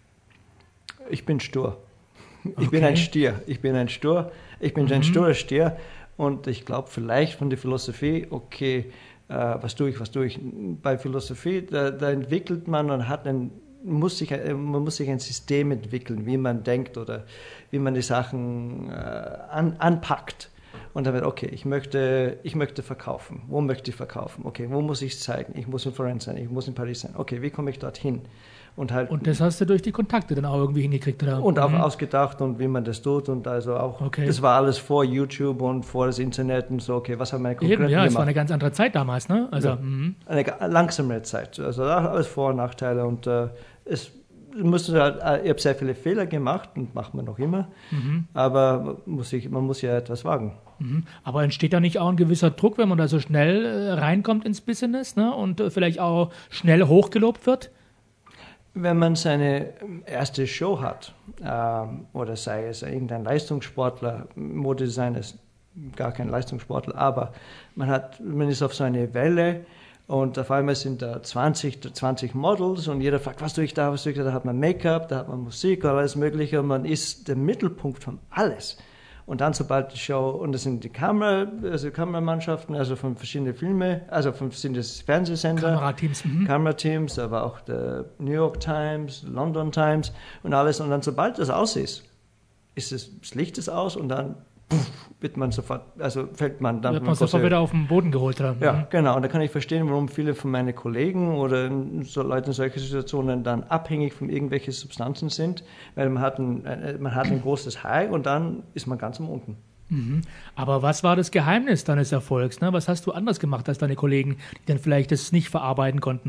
[SPEAKER 5] Ich bin stur. Ich
[SPEAKER 2] Okay.
[SPEAKER 5] bin ein Stier. Ich bin ein Stur. Ich bin
[SPEAKER 2] Mhm.
[SPEAKER 5] ein sturer Stier. Und ich glaube vielleicht von der Philosophie, okay, äh, was tue ich, was tue ich? Bei Philosophie, da, da entwickelt man und hat ein, muss sich, man muss sich ein System entwickeln, wie man denkt oder wie man die Sachen äh, an, anpackt. Und dann wird, okay, ich möchte, ich möchte verkaufen. Wo möchte ich verkaufen? Okay, wo muss ich es zeigen? Ich muss in Florenz sein, ich muss in Paris sein. Okay, wie komme ich dorthin? Und, halt,
[SPEAKER 2] Und das hast du durch die Kontakte dann auch irgendwie hingekriegt, oder?
[SPEAKER 5] und auch
[SPEAKER 2] Mhm.
[SPEAKER 5] ausgedacht und wie man das tut und also auch,
[SPEAKER 2] Okay.
[SPEAKER 5] das war alles vor YouTube und vor das Internet und so, okay, was haben meine Konkurrenten
[SPEAKER 2] Eben, ja, es war
[SPEAKER 5] gemacht?
[SPEAKER 2] eine ganz andere Zeit damals, ne? Also,
[SPEAKER 5] Ja.
[SPEAKER 2] mhm.
[SPEAKER 5] Eine ga- langsamere Zeit, also alles Vor- und Nachteile und äh, es musste halt, äh, ich habe sehr viele Fehler gemacht und macht man noch immer,
[SPEAKER 2] Mhm.
[SPEAKER 5] aber muss ich, man muss ja etwas wagen.
[SPEAKER 2] Mhm. Aber entsteht da nicht auch ein gewisser Druck, wenn man da so schnell äh, reinkommt ins Business, ne? Und äh, vielleicht auch schnell hochgelobt wird?
[SPEAKER 5] Wenn man seine erste Show hat, ähm, oder sei es irgendein Leistungssportler, Modedesigner ist gar kein Leistungssportler, aber man hat, man ist auf so eine Welle und auf einmal sind da zwanzig, zwanzig Models und jeder fragt, was tue ich da, was tue ich da, da hat man Make-up, da hat man Musik, alles Mögliche und man ist der Mittelpunkt von alles. Und dann, sobald die Show, und das sind die Kamera, also Kameramannschaften, also von verschiedenen Filmen, also von verschiedenen Fernsehsender,
[SPEAKER 2] Kamerateams. Mhm.
[SPEAKER 5] Kamerateams, aber auch der New York Times, London Times und alles. Und dann, sobald das aus ist, ist das, das Licht ist aus und dann puff, wird man sofort, also fällt man dann.
[SPEAKER 2] Wird man sofort wieder auf den Boden geholt. Oder?
[SPEAKER 5] Ja,
[SPEAKER 2] Mhm.
[SPEAKER 5] genau. Und da kann ich verstehen, warum viele von meinen Kollegen oder so Leute in solchen Situationen dann abhängig von irgendwelchen Substanzen sind, weil man hat ein, man hat ein großes High und dann ist man ganz am unten.
[SPEAKER 2] Mhm. Aber was war das Geheimnis deines Erfolgs? Ne? Was hast du anders gemacht als deine Kollegen, die dann vielleicht das nicht verarbeiten konnten?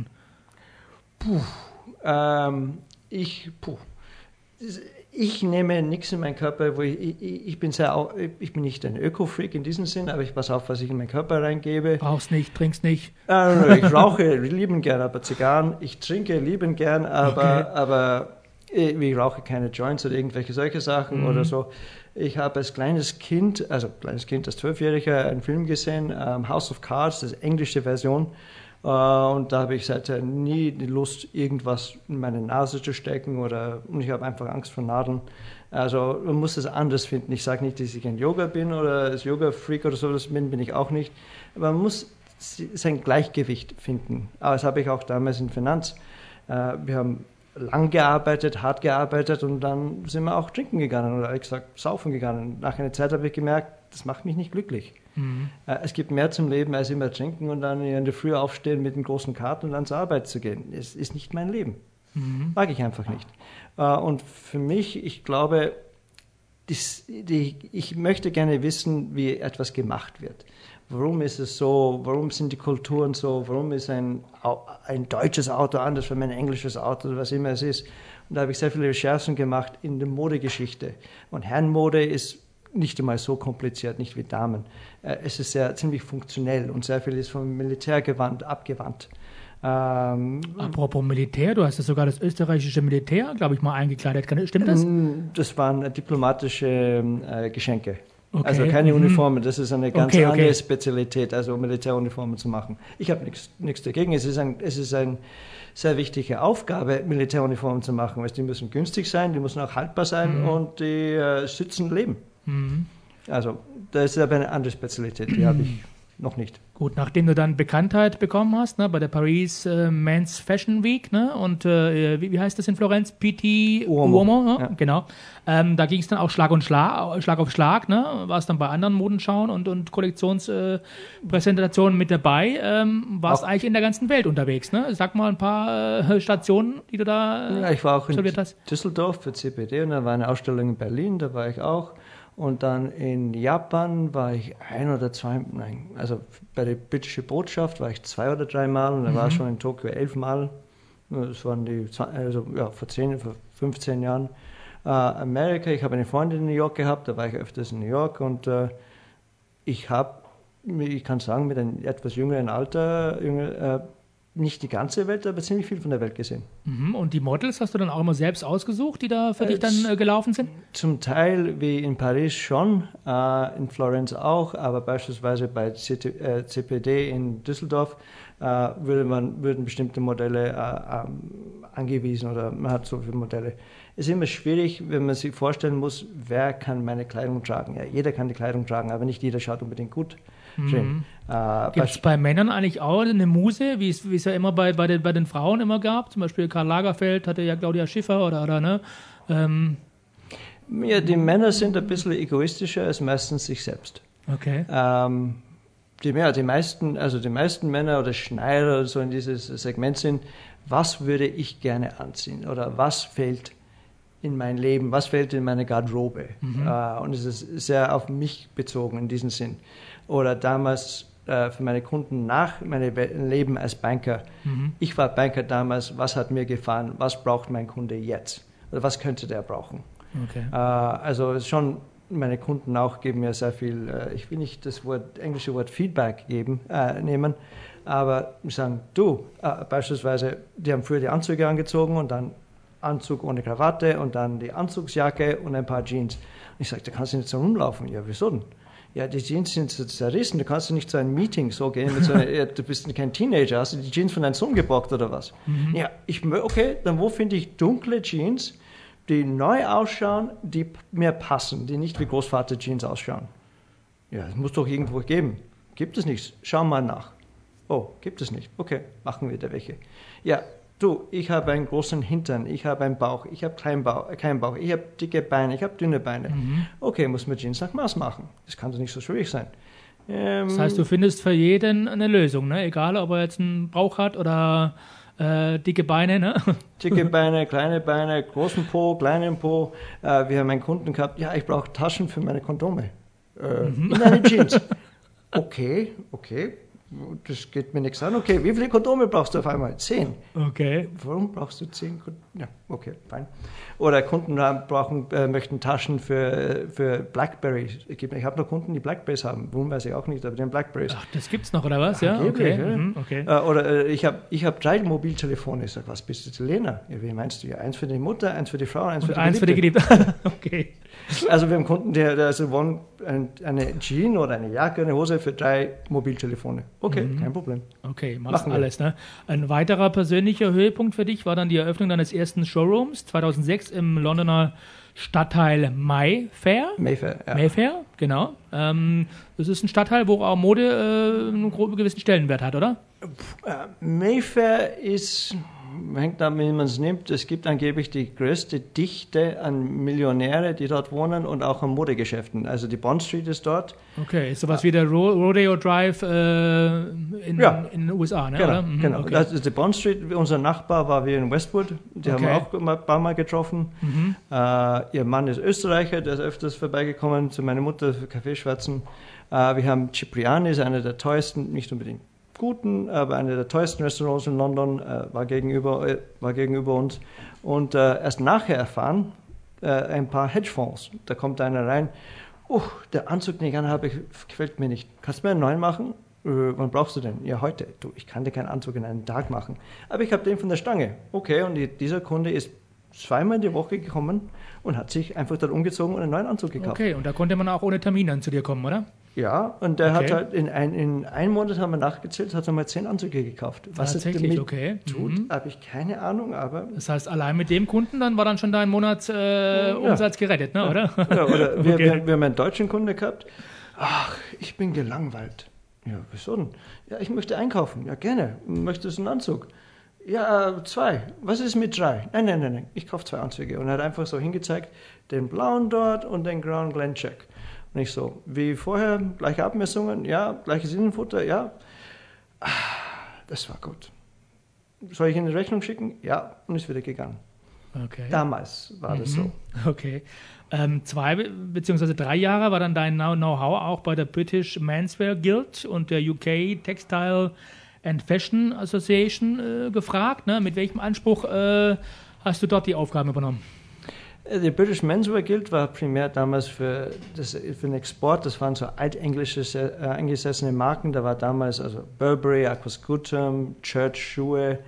[SPEAKER 5] Puh, ähm, ich, puh. Ich nehme nichts in meinen Körper, wo ich, ich, ich bin sehr, ich bin nicht ein Öko-Freak in diesem Sinn, aber ich passe auf, was ich in meinen Körper reingebe.
[SPEAKER 2] Brauchst nicht, trinkst nicht.
[SPEAKER 5] Äh, ich rauche lieben gern, aber Zigarren. Ich trinke lieben gern, aber,
[SPEAKER 2] Okay.
[SPEAKER 5] aber ich rauche keine Joints oder irgendwelche solche Sachen
[SPEAKER 2] Mhm.
[SPEAKER 5] oder so. Ich habe als kleines Kind, also kleines Kind, als Zwölfjähriger, einen Film gesehen, um, House of Cards, das englische Version. Uh, und da habe ich seither nie die Lust, irgendwas in meine Nase zu stecken oder und ich habe einfach Angst vor Nadeln. Also man muss es anders finden. Ich sage nicht, dass ich ein Yoga bin oder als Yoga-Freak oder so, das bin, bin ich auch nicht. Aber man muss sein Gleichgewicht finden. Aber das habe ich auch damals in Finanz. Uh, wir haben lang gearbeitet, hart gearbeitet und dann sind wir auch trinken gegangen oder ehrlich gesagt saufen gegangen. Nach einer Zeit habe ich gemerkt, das macht mich nicht glücklich.
[SPEAKER 2] Mhm.
[SPEAKER 5] Es gibt mehr zum Leben als immer trinken und dann in der Früh aufstehen mit den großen Karten und dann zur Arbeit zu gehen. Es ist nicht mein Leben.
[SPEAKER 2] Mhm.
[SPEAKER 5] Mag ich einfach nicht. Und für mich, ich glaube, das, die, ich möchte gerne wissen, wie etwas gemacht wird. warum ist es so, warum sind die Kulturen so, warum ist ein, ein deutsches Auto anders als ein englisches Auto oder was immer es ist. Und da habe ich sehr viele Recherchen gemacht in der Modegeschichte. Und Herrenmode ist nicht einmal so kompliziert, nicht wie Damen. Es ist sehr ziemlich funktionell und sehr viel ist vom Militärgewand abgewandt. Ähm,
[SPEAKER 2] Apropos Militär, du hast ja sogar das österreichische Militär, glaube ich, mal eingekleidet. Stimmt das?
[SPEAKER 5] Das waren diplomatische äh, Geschenke.
[SPEAKER 2] Okay.
[SPEAKER 5] Also keine
[SPEAKER 2] mhm.
[SPEAKER 5] Uniformen, das ist eine ganz
[SPEAKER 2] okay, okay.
[SPEAKER 5] andere Spezialität, also Militäruniformen zu machen. Ich habe nichts dagegen. Es ist, ein, es ist eine sehr wichtige Aufgabe, Militäruniformen zu machen, weil die müssen günstig sein, die müssen auch haltbar sein
[SPEAKER 2] mhm.
[SPEAKER 5] und die äh, schützen Leben.
[SPEAKER 2] Mhm.
[SPEAKER 5] Also das ist aber eine andere Spezialität, die habe ich noch nicht.
[SPEAKER 2] Gut, nachdem du dann Bekanntheit bekommen hast, ne, bei der Paris äh, Men's Fashion Week, ne, und äh, wie, wie heißt das in Florenz? P T Uomo, Uomo ne? Ja. Genau. Ähm, da ging es dann auch Schlag und Schlag, Schlag auf Schlag, ne? Warst dann bei anderen Modenschauen und, und Kollektionspräsentationen äh, mit dabei. Ähm, warst auch eigentlich in der ganzen Welt unterwegs, ne? Sag mal ein paar äh, Stationen, die du da äh,
[SPEAKER 5] Ja, ich war auch in
[SPEAKER 2] hast.
[SPEAKER 5] Düsseldorf für C P D und da war eine Ausstellung in Berlin, da war ich auch. Und dann in Japan war ich ein oder zwei, nein, also bei der britischen Botschaft war ich zwei oder drei Mal und da mhm. war ich schon in Tokio elf Mal. Das waren die, also ja, vor zehn, vor fünfzehn Jahren. Äh, Amerika, ich habe eine Freundin in New York gehabt, da war ich öfters in New York und äh, ich habe, ich kann sagen, mit einem etwas jüngeren Alter, jünger, äh, nicht die ganze Welt, aber ziemlich viel von der Welt gesehen.
[SPEAKER 2] Mhm. Und die Models hast du dann auch immer selbst ausgesucht, die da für äh, dich dann äh, gelaufen sind?
[SPEAKER 5] Zum Teil wie in Paris schon, äh, in Florenz auch, aber beispielsweise bei C P D in Düsseldorf äh, würde man, würden bestimmte Modelle äh, ähm, angewiesen oder man hat so viele Modelle. Es ist immer schwierig, wenn man sich vorstellen muss, wer kann meine Kleidung tragen. Ja, jeder kann die Kleidung tragen, aber nicht jeder schaut unbedingt gut.
[SPEAKER 2] Mhm. Äh, Gibt es bei Männern eigentlich auch eine Muse, wie es ja immer bei, bei, den, bei den Frauen immer gab? Zum Beispiel Karl Lagerfeld hatte ja Claudia Schiffer oder, oder ne? Ähm.
[SPEAKER 5] Ja, die Männer sind ein bisschen egoistischer als meistens sich selbst.
[SPEAKER 2] Okay.
[SPEAKER 5] Ähm, die, ja, die meisten, also die meisten Männer oder Schneider oder so in dieses Segment sind, was würde ich gerne anziehen oder was fehlt in mein Leben, was fehlt in meine Garderobe? Mhm. Äh, und es ist sehr auf mich bezogen in diesem Sinn. Oder damals äh, für meine Kunden nach meinem Leben als Banker. Mhm. Ich war Banker damals, was hat mir gefallen, was braucht mein Kunde jetzt? Oder was könnte der brauchen?
[SPEAKER 2] Okay.
[SPEAKER 5] Äh, also schon meine Kunden auch geben mir sehr viel, äh, ich will nicht das Wort, englische Wort Feedback geben, äh, nehmen, aber sagen, du, äh, beispielsweise, die haben früher die Anzüge angezogen und dann Anzug ohne Krawatte und dann die Anzugsjacke und ein paar Jeans. Und ich sage, da kannst du nicht so rumlaufen. Ja, wieso denn? Ja, die Jeans sind so zerrissen, du kannst nicht zu einem Meeting so gehen, mit so einer, ja, du bist kein Teenager, hast du die Jeans von deinem Sohn gebraucht oder was? Mhm. Ja, ich, okay, dann wo finde ich dunkle Jeans, die neu ausschauen, die mir passen, die nicht wie Großvater-Jeans ausschauen? Ja, das muss doch irgendwo geben. Gibt es nichts? Schau mal nach. Oh, gibt es nicht. Okay, machen wir da welche. Ja, du, ich habe einen großen Hintern, ich habe einen Bauch, ich habe keinen Bauch, keinen Bauch, ich habe dicke Beine, ich habe dünne Beine. Mhm. Okay, muss man Jeans nach Maß machen. Das kann doch nicht so schwierig sein. Ähm,
[SPEAKER 2] das heißt, du findest für jeden eine Lösung, ne? Egal, ob er jetzt einen Bauch hat oder äh, dicke Beine, ne?
[SPEAKER 5] Dicke Beine, kleine Beine, großen Po, kleinen Po. Äh, wir haben einen Kunden gehabt, ja, ich brauche Taschen für meine Kondome. Äh, mhm. In eine Jeans. Okay, okay. Das geht mir nichts an. Okay, wie viele Kondome brauchst du auf einmal? Zehn.
[SPEAKER 2] Okay.
[SPEAKER 5] Warum brauchst du zehn Kondome? Ja, okay, fein. Oder Kunden haben, brauchen, äh, möchten Taschen für, für Blackberries. Ich, ich habe noch Kunden, die Blackberries haben. Warum weiß ich auch nicht, aber die haben Blackberries.
[SPEAKER 2] Ach, das gibt's noch, oder was? Ja, okay.
[SPEAKER 5] Ja. Mhm, okay. Äh, oder äh, ich habe ich hab drei Mobiltelefone. Ich sage, was bist du, Italiener? Ja, wie meinst du? Ja, eins für die Mutter, eins für die Frau, eins
[SPEAKER 2] und
[SPEAKER 5] für die
[SPEAKER 2] eins
[SPEAKER 5] Geliebte.
[SPEAKER 2] für die Geliebte. Okay.
[SPEAKER 5] Also wir haben Kunden, die, die also wollen eine Jeans oder eine Jacke, eine Hose für drei Mobiltelefone. Okay, mhm. kein Problem.
[SPEAKER 2] Okay, machst Machen alles. Ne? Ein weiterer persönlicher Höhepunkt für dich war dann die Eröffnung deines ersten Showrooms zweitausendsechs im Londoner Stadtteil Mayfair.
[SPEAKER 5] Mayfair, ja.
[SPEAKER 2] Mayfair, genau. Ähm, das ist ein Stadtteil, wo auch Mode äh, einen gewissen Stellenwert hat, oder?
[SPEAKER 5] Mayfair ist... hängt damit, wie man es nimmt. Es gibt angeblich die größte Dichte an Millionäre, die dort wohnen und auch an Modegeschäften. Also die Bond Street ist dort.
[SPEAKER 2] Okay, ist sowas wie der Ro- Rodeo Drive äh, in,
[SPEAKER 5] ja.
[SPEAKER 2] in den U S A, ne?
[SPEAKER 5] Genau,
[SPEAKER 2] oder? Mhm,
[SPEAKER 5] genau.
[SPEAKER 2] Okay.
[SPEAKER 5] Das ist die Bond Street. Unser Nachbar war wir in Westwood. Die
[SPEAKER 2] okay.
[SPEAKER 5] haben wir auch ein paar Mal getroffen.
[SPEAKER 2] Mhm.
[SPEAKER 5] Äh, ihr Mann ist Österreicher, der ist öfters vorbeigekommen zu meiner Mutter für Kaffeeschwätzen. Uh, wir haben Cipriani, ist einer der teuersten, nicht unbedingt guten, aber einer der teuersten Restaurants in London, uh, war, gegenüber, uh, war gegenüber uns. Und uh, erst nachher erfahren, uh, ein paar Hedgefonds, da kommt einer rein, oh, der Anzug, den ich anhabe, gefällt mir nicht. Kannst du mir einen neuen machen? Uh, wann brauchst du den? Ja, heute. Du, ich kann dir keinen Anzug in einem Tag machen. Aber ich habe den von der Stange. Okay, und die, dieser Kunde ist zweimal in die Woche gekommen und hat sich einfach dort umgezogen und einen neuen Anzug gekauft.
[SPEAKER 2] Okay, und da konnte man auch ohne Termin dann zu dir kommen, oder?
[SPEAKER 5] Ja, und der
[SPEAKER 2] okay.
[SPEAKER 5] hat halt in, ein, in einem Monat, haben wir nachgezählt, hat er mal zehn Anzüge gekauft. Was er damit
[SPEAKER 2] okay.
[SPEAKER 5] tut,
[SPEAKER 2] mhm.
[SPEAKER 5] habe ich keine Ahnung, aber...
[SPEAKER 2] Das heißt, allein mit dem Kunden, dann war dann schon dein Monat äh, Umsatz ja. gerettet, ne, oder?
[SPEAKER 5] Ja, oder wir, okay. wir, wir haben einen deutschen Kunde gehabt. Ach, ich bin gelangweilt. Ja, wieso denn? Ja, ich möchte einkaufen. Ja, gerne. Möchtest du einen Anzug? Ja, zwei. Was ist mit drei? Nein, nein, nein, nein. Ich kaufe zwei Anzüge. Und er hat einfach so hingezeigt, den blauen dort und den grauen Glencheck. Und ich so, wie vorher, gleiche Abmessungen, ja, gleiches Innenfutter, ja. Ah, das war gut. Soll ich Ihnen eine Rechnung schicken? Ja, und ist wieder gegangen.
[SPEAKER 2] Okay.
[SPEAKER 5] Damals war mhm. das so.
[SPEAKER 2] Okay. Ähm, zwei bzw. drei Jahre war dann dein Know-how auch bei der British Menswear Guild und der U K Textile and Fashion Association äh, gefragt. Ne? Mit welchem Anspruch äh, hast du dort die Aufgaben übernommen?
[SPEAKER 5] Die British Menswear Guild war primär damals für, das, für den Export. Das waren so altenglische, äh, eingesessene Marken. Da war damals also Burberry, Aquascutum, Church Schuhe,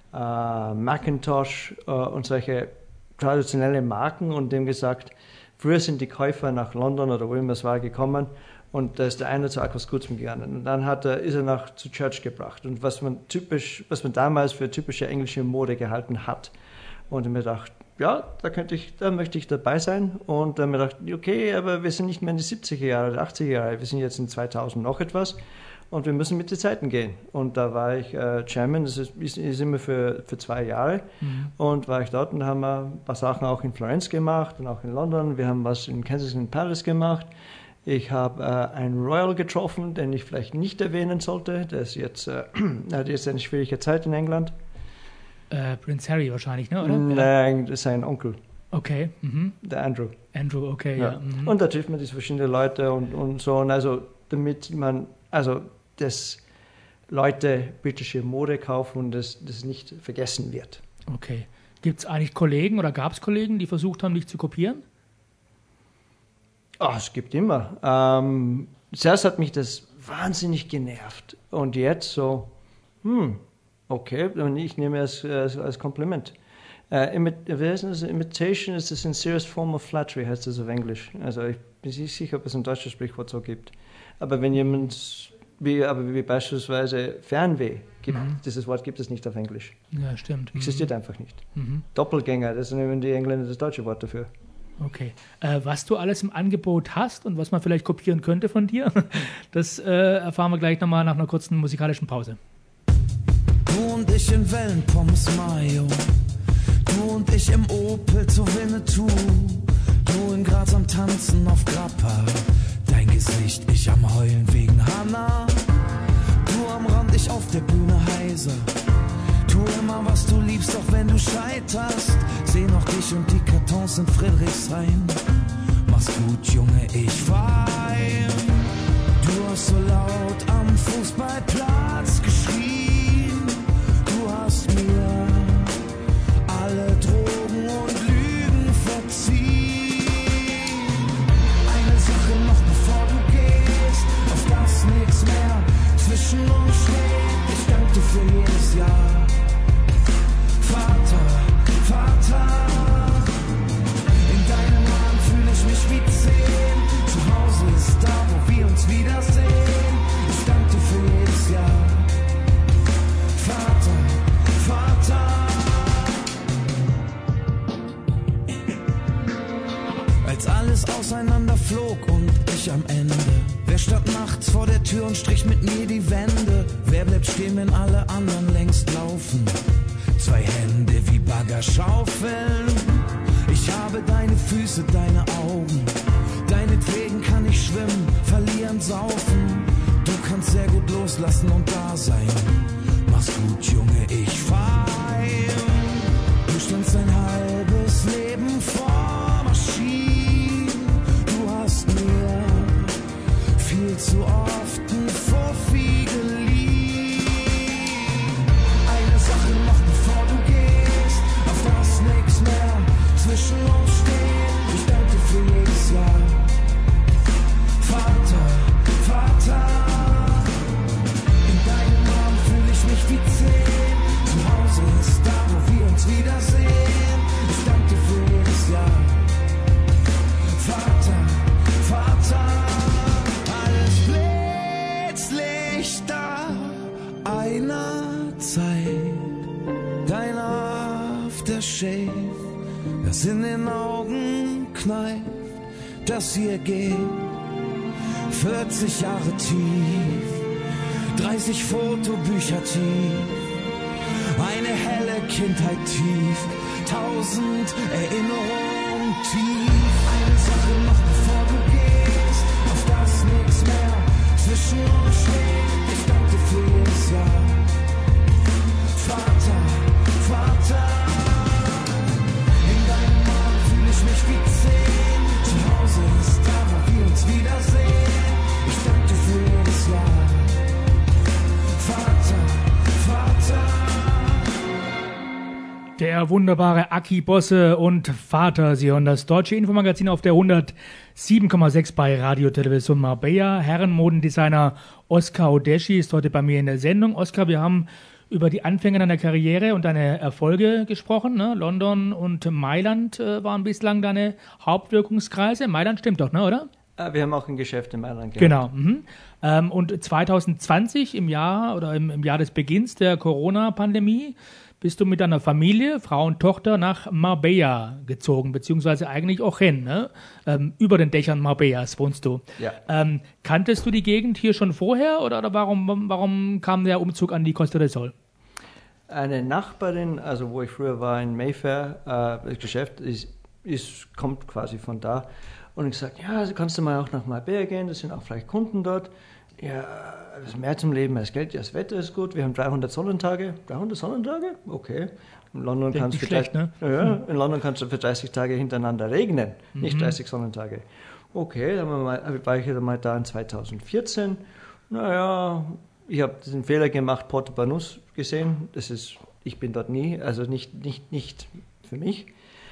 [SPEAKER 5] äh, Macintosh äh, und solche traditionelle Marken. Und dem gesagt, früher sind die Käufer nach London oder wo immer es war gekommen und da ist der eine zu Aquascutum gegangen. Und dann hat er, ist er nach zu Church gebracht. Und was man typisch, was man damals für typische englische Mode gehalten hat. Und ich mir gedacht, ja, da könnte ich, da möchte ich dabei sein. Und dann mir gedacht, okay, aber wir sind nicht mehr in die siebziger Jahre oder achtziger Jahre, wir sind jetzt in zweitausend noch etwas und wir müssen mit den Zeiten gehen. Und da war ich äh, Chairman, das ist, ist immer für, für zwei Jahre. Mhm. Und war ich dort und haben wir ein paar Sachen auch in Florenz gemacht und auch in London. Wir haben was in Kensington Palace gemacht. Ich habe äh, einen Royal getroffen, den ich vielleicht nicht erwähnen sollte. Der ist jetzt, äh, hat jetzt eine schwierige Zeit in England.
[SPEAKER 2] Äh, Prince Harry wahrscheinlich, ne? Oder?
[SPEAKER 5] Nein, das ist sein Onkel.
[SPEAKER 2] Okay. Mhm.
[SPEAKER 5] Der Andrew.
[SPEAKER 2] Andrew, okay, ja. ja. Mhm.
[SPEAKER 5] Und da trifft man diese verschiedenen Leute und, und so. Und also, damit man, also, dass Leute britische Mode kaufen und das, das nicht vergessen wird.
[SPEAKER 2] Okay. Gibt es eigentlich Kollegen oder gab es Kollegen, die versucht haben, dich zu kopieren?
[SPEAKER 5] Oh, es gibt immer. Ähm, zuerst hat mich das wahnsinnig genervt. Und jetzt so, hm, okay, ich nehme es als, als Kompliment. Uh, imit, imitation is the sincerest form of flattery, heißt das auf Englisch. Also ich bin nicht sicher, ob es ein deutsches Sprichwort so gibt. Aber wenn jemand, wie, aber wie beispielsweise Fernweh gibt, mhm. dieses Wort gibt es nicht auf Englisch.
[SPEAKER 2] Ja, stimmt.
[SPEAKER 5] Existiert
[SPEAKER 2] mhm.
[SPEAKER 5] einfach nicht.
[SPEAKER 2] Mhm.
[SPEAKER 5] Doppelgänger, das nehmen die Engländer das deutsche Wort dafür.
[SPEAKER 2] Okay. Äh, was du alles im Angebot hast und was man vielleicht kopieren könnte von dir, das äh, erfahren wir gleich nochmal nach einer kurzen musikalischen Pause.
[SPEAKER 7] Du und ich in Wellenpommes Mayo, du und ich im Opel zu Winnetou, du in Graz am Tanzen auf Grappa, dein Gesicht, ich am Heulen wegen Hanna, du am Rand, ich auf der Bühne heiser, tu immer was du liebst, auch wenn du scheiterst, seh noch dich und die Kartons in Friedrichshain, mach's gut Junge, ich fahr heim, du hast so laut am Fußballplatz geschrien, du hast mir alle Drogen und Lügen verziehen. Eine Sache noch bevor du gehst, auf das nichts mehr zwischen uns steht. Ich danke dir für jedes Jahr. Vater, Vater, in deinem Arm fühle ich mich wie zehn. Zu Hause ist da, wo wir uns wiedersehen. Ich danke dir für jedes Jahr. Vater, Vater. Als alles auseinander flog und ich am Ende. Wer stand nachts vor der Tür und strich mit mir die Wände? Wer bleibt stehen, wenn alle anderen längst laufen? Zwei Hände wie Baggerschaufeln. Ich habe deine Füße, deine Augen. Deinetwegen kann ich schwimmen, verlieren, saufen. Du kannst sehr gut loslassen und da sein. Mach's gut, Junge, ich fahr heim. Du standst ein halbes Leben vor Maschinen. Du hast mir viel zu einer Zeit dein Aftershave, das in den Augen kneift, das hier geht vierzig Jahre tief, dreißig Fotobücher tief, eine helle Kindheit tief, tausend Erinnerungen tief. Eine Sache noch bevor du gehst, auf das nichts mehr zwischen uns steht. Ich danke dir für jedes Jahr, Vater, Vater. In deinem Arm fühle ich mich wie zehn. Zu Hause ist da, wo wir uns wiedersehen. Ich danke dir für jedes Jahr, Vater, Vater.
[SPEAKER 2] Der wunderbare Aki Bosse und Vater, Sie hören das deutsche Infomagazin auf der hundertsieben Komma sechs bei Radio Television Marbella. Herrenmodendesigner Oskar Odeschi ist heute bei mir in der Sendung. Oskar, wir haben über die Anfänge deiner Karriere und deine Erfolge gesprochen. Ne? London und Mailand äh, waren bislang deine Hauptwirkungskreise. Mailand stimmt doch, ne, oder?
[SPEAKER 5] Wir haben auch ein Geschäft in Mailand gehabt.
[SPEAKER 2] Genau. Mhm. Ähm, und zwanzig zwanzig, im Jahr oder im, im Jahr des Beginns der Corona-Pandemie, bist du mit deiner Familie, Frau und Tochter, nach Marbella gezogen, beziehungsweise eigentlich auch hin, ne? Ähm, über den Dächern Marbellas wohnst du.
[SPEAKER 5] Ja.
[SPEAKER 2] Ähm, kanntest du die Gegend hier schon vorher oder, oder warum, warum kam der Umzug an die Costa del Sol?
[SPEAKER 5] Eine Nachbarin, also wo ich früher war in Mayfair, äh, das Geschäft ist, ist, kommt quasi von da. Und ich sagte, ja, also kannst du mal auch nach Marbella gehen, das sind auch vielleicht Kunden dort. Ja, das ist mehr zum Leben als Geld, ja, das Wetter ist gut, wir haben dreihundert Sonnentage. dreihundert Sonnentage? Okay. In London kann es für,
[SPEAKER 2] schlecht, ne?
[SPEAKER 5] ja, in London kannst du für dreißig Tage hintereinander regnen, mhm. nicht dreißig Sonnentage. Okay, dann war ich mal da in zwanzig vierzehn. Naja, ich habe den Fehler gemacht, Porto Banús gesehen. Das ist, ich bin dort nie, also nicht, nicht, nicht für mich.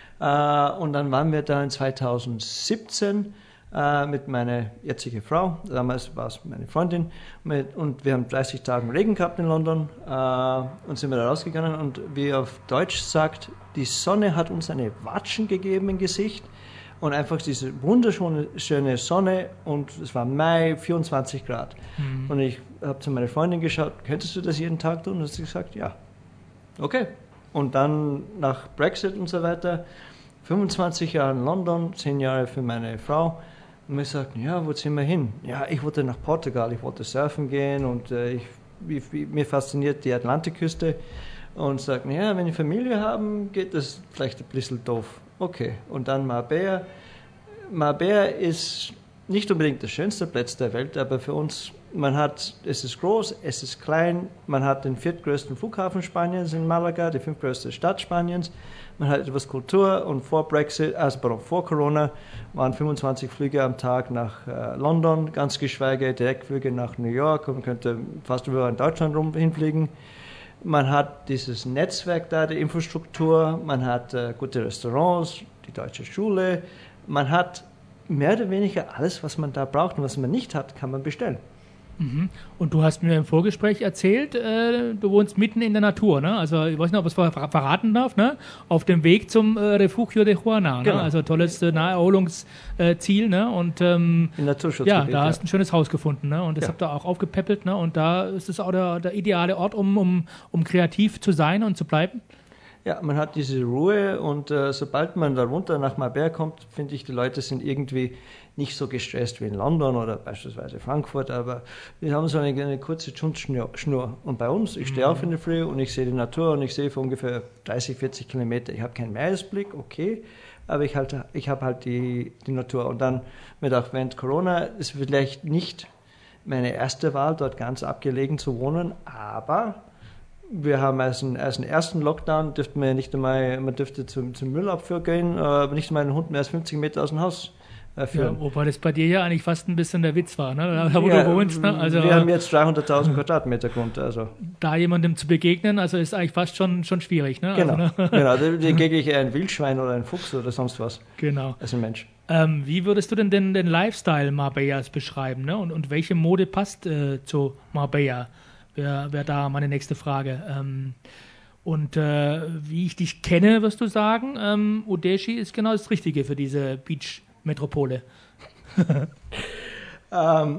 [SPEAKER 5] Und dann waren wir da in zwanzig siebzehn mit meiner jetzigen Frau, damals war es meine Freundin, mit, und wir haben dreißig Tage Regen gehabt in London äh, und sind wir da rausgegangen und wie auf Deutsch sagt, die Sonne hat uns eine Watschen gegeben im Gesicht und einfach diese wunderschöne schöne Sonne und es war Mai, vierundzwanzig Grad. Mhm. Und ich habe zu meiner Freundin geschaut, könntest du das jeden Tag tun? Und hat sie gesagt, ja. Okay. Und dann nach Brexit und so weiter, fünfundzwanzig Jahre in London, zehn Jahre für meine Frau. Und wir sagten, ja, wo ziehen wir hin? Ja, ich wollte nach Portugal, ich wollte surfen gehen und äh, ich, wie, wie, mir fasziniert die Atlantikküste. Und sagten, ja, wenn wir Familie haben, geht das vielleicht ein bisschen doof. Okay, und dann Marbella. Marbella ist nicht unbedingt der schönste Platz der Welt, aber für uns, man hat, es ist groß, es ist klein, man hat den viertgrößten Flughafen Spaniens in Malaga, die fünftgrößte Stadt Spaniens, man hat etwas Kultur und vor Brexit, also pardon, vor Corona waren fünfundzwanzig Flüge am Tag nach äh, London, ganz geschweige Direktflüge nach New York und man könnte fast überall in Deutschland rum hinfliegen. Man hat dieses Netzwerk da, die Infrastruktur, man hat äh, gute Restaurants, die deutsche Schule, man hat mehr oder weniger alles, was man da braucht und was man nicht hat, kann man bestellen.
[SPEAKER 2] Mhm. Und du hast mir im Vorgespräch erzählt, äh, du wohnst mitten in der Natur, ne? Also ich weiß nicht, ob ich es ver- verraten darf, ne? Auf dem Weg zum äh, Refugio de Juana,
[SPEAKER 5] genau.
[SPEAKER 2] Ne? Also tolles äh, Naherholungsziel, ne? Und ähm,
[SPEAKER 5] in Naturschutzgebiet,
[SPEAKER 2] ja, da
[SPEAKER 5] ja.
[SPEAKER 2] hast du ein schönes Haus gefunden, ne? Und das
[SPEAKER 5] ja.
[SPEAKER 2] habt ihr auch aufgepäppelt, ne? Und da ist es auch der, der ideale Ort, um, um, um kreativ zu sein und zu bleiben.
[SPEAKER 5] Ja, man hat diese Ruhe und äh, sobald man da runter nach Marbella kommt, finde ich, die Leute sind irgendwie nicht so gestresst wie in London oder beispielsweise Frankfurt, aber wir haben so eine, eine kurze Schnur. Und bei uns, ich stehe mhm. auf in der Früh und ich sehe die Natur und ich sehe für ungefähr dreißig, vierzig Kilometer, ich habe keinen Meeresblick, okay, aber ich, halt, ich habe halt die, die Natur. Und dann mir gedacht, während Corona ist vielleicht nicht meine erste Wahl, dort ganz abgelegen zu wohnen, aber wir haben als den ersten Lockdown, dürften wir nicht einmal, man dürfte zum, zum Müllabfuhr gehen, aber nicht einmal einen Hund mehr als fünfzig Meter aus dem Haus äh, führen.
[SPEAKER 2] Ja, wobei das bei dir ja eigentlich fast ein bisschen der Witz war, ne? Da wo ja, du wohnst. Ne? Also,
[SPEAKER 5] wir haben jetzt dreihunderttausend Quadratmeter Grund. Also.
[SPEAKER 2] Da jemandem zu begegnen, also ist eigentlich fast schon, schon schwierig. Ne?
[SPEAKER 5] Genau,
[SPEAKER 2] also, ne?
[SPEAKER 5] genau. Da begegne ich eher ein Wildschwein oder ein Fuchs oder sonst was.
[SPEAKER 2] Genau.
[SPEAKER 5] Als ein Mensch.
[SPEAKER 2] Ähm, wie würdest du denn den, den Lifestyle Marbellas beschreiben? Ne? Und, und welche Mode passt äh, zu Marbella? Wäre wär da meine nächste Frage. Ähm, und äh, wie ich dich kenne, wirst du sagen, ähm, Odeschi ist genau das Richtige für diese Beach-Metropole.
[SPEAKER 5] ähm,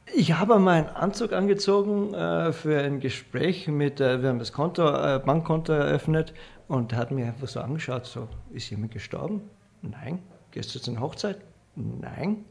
[SPEAKER 5] Ich habe meinen Anzug angezogen äh, für ein Gespräch mit, äh, wir haben das Konto, äh, Bankkonto eröffnet und er hat mich einfach so angeschaut, so, ist jemand gestorben? Nein. Gehst du zu einer Hochzeit? Nein.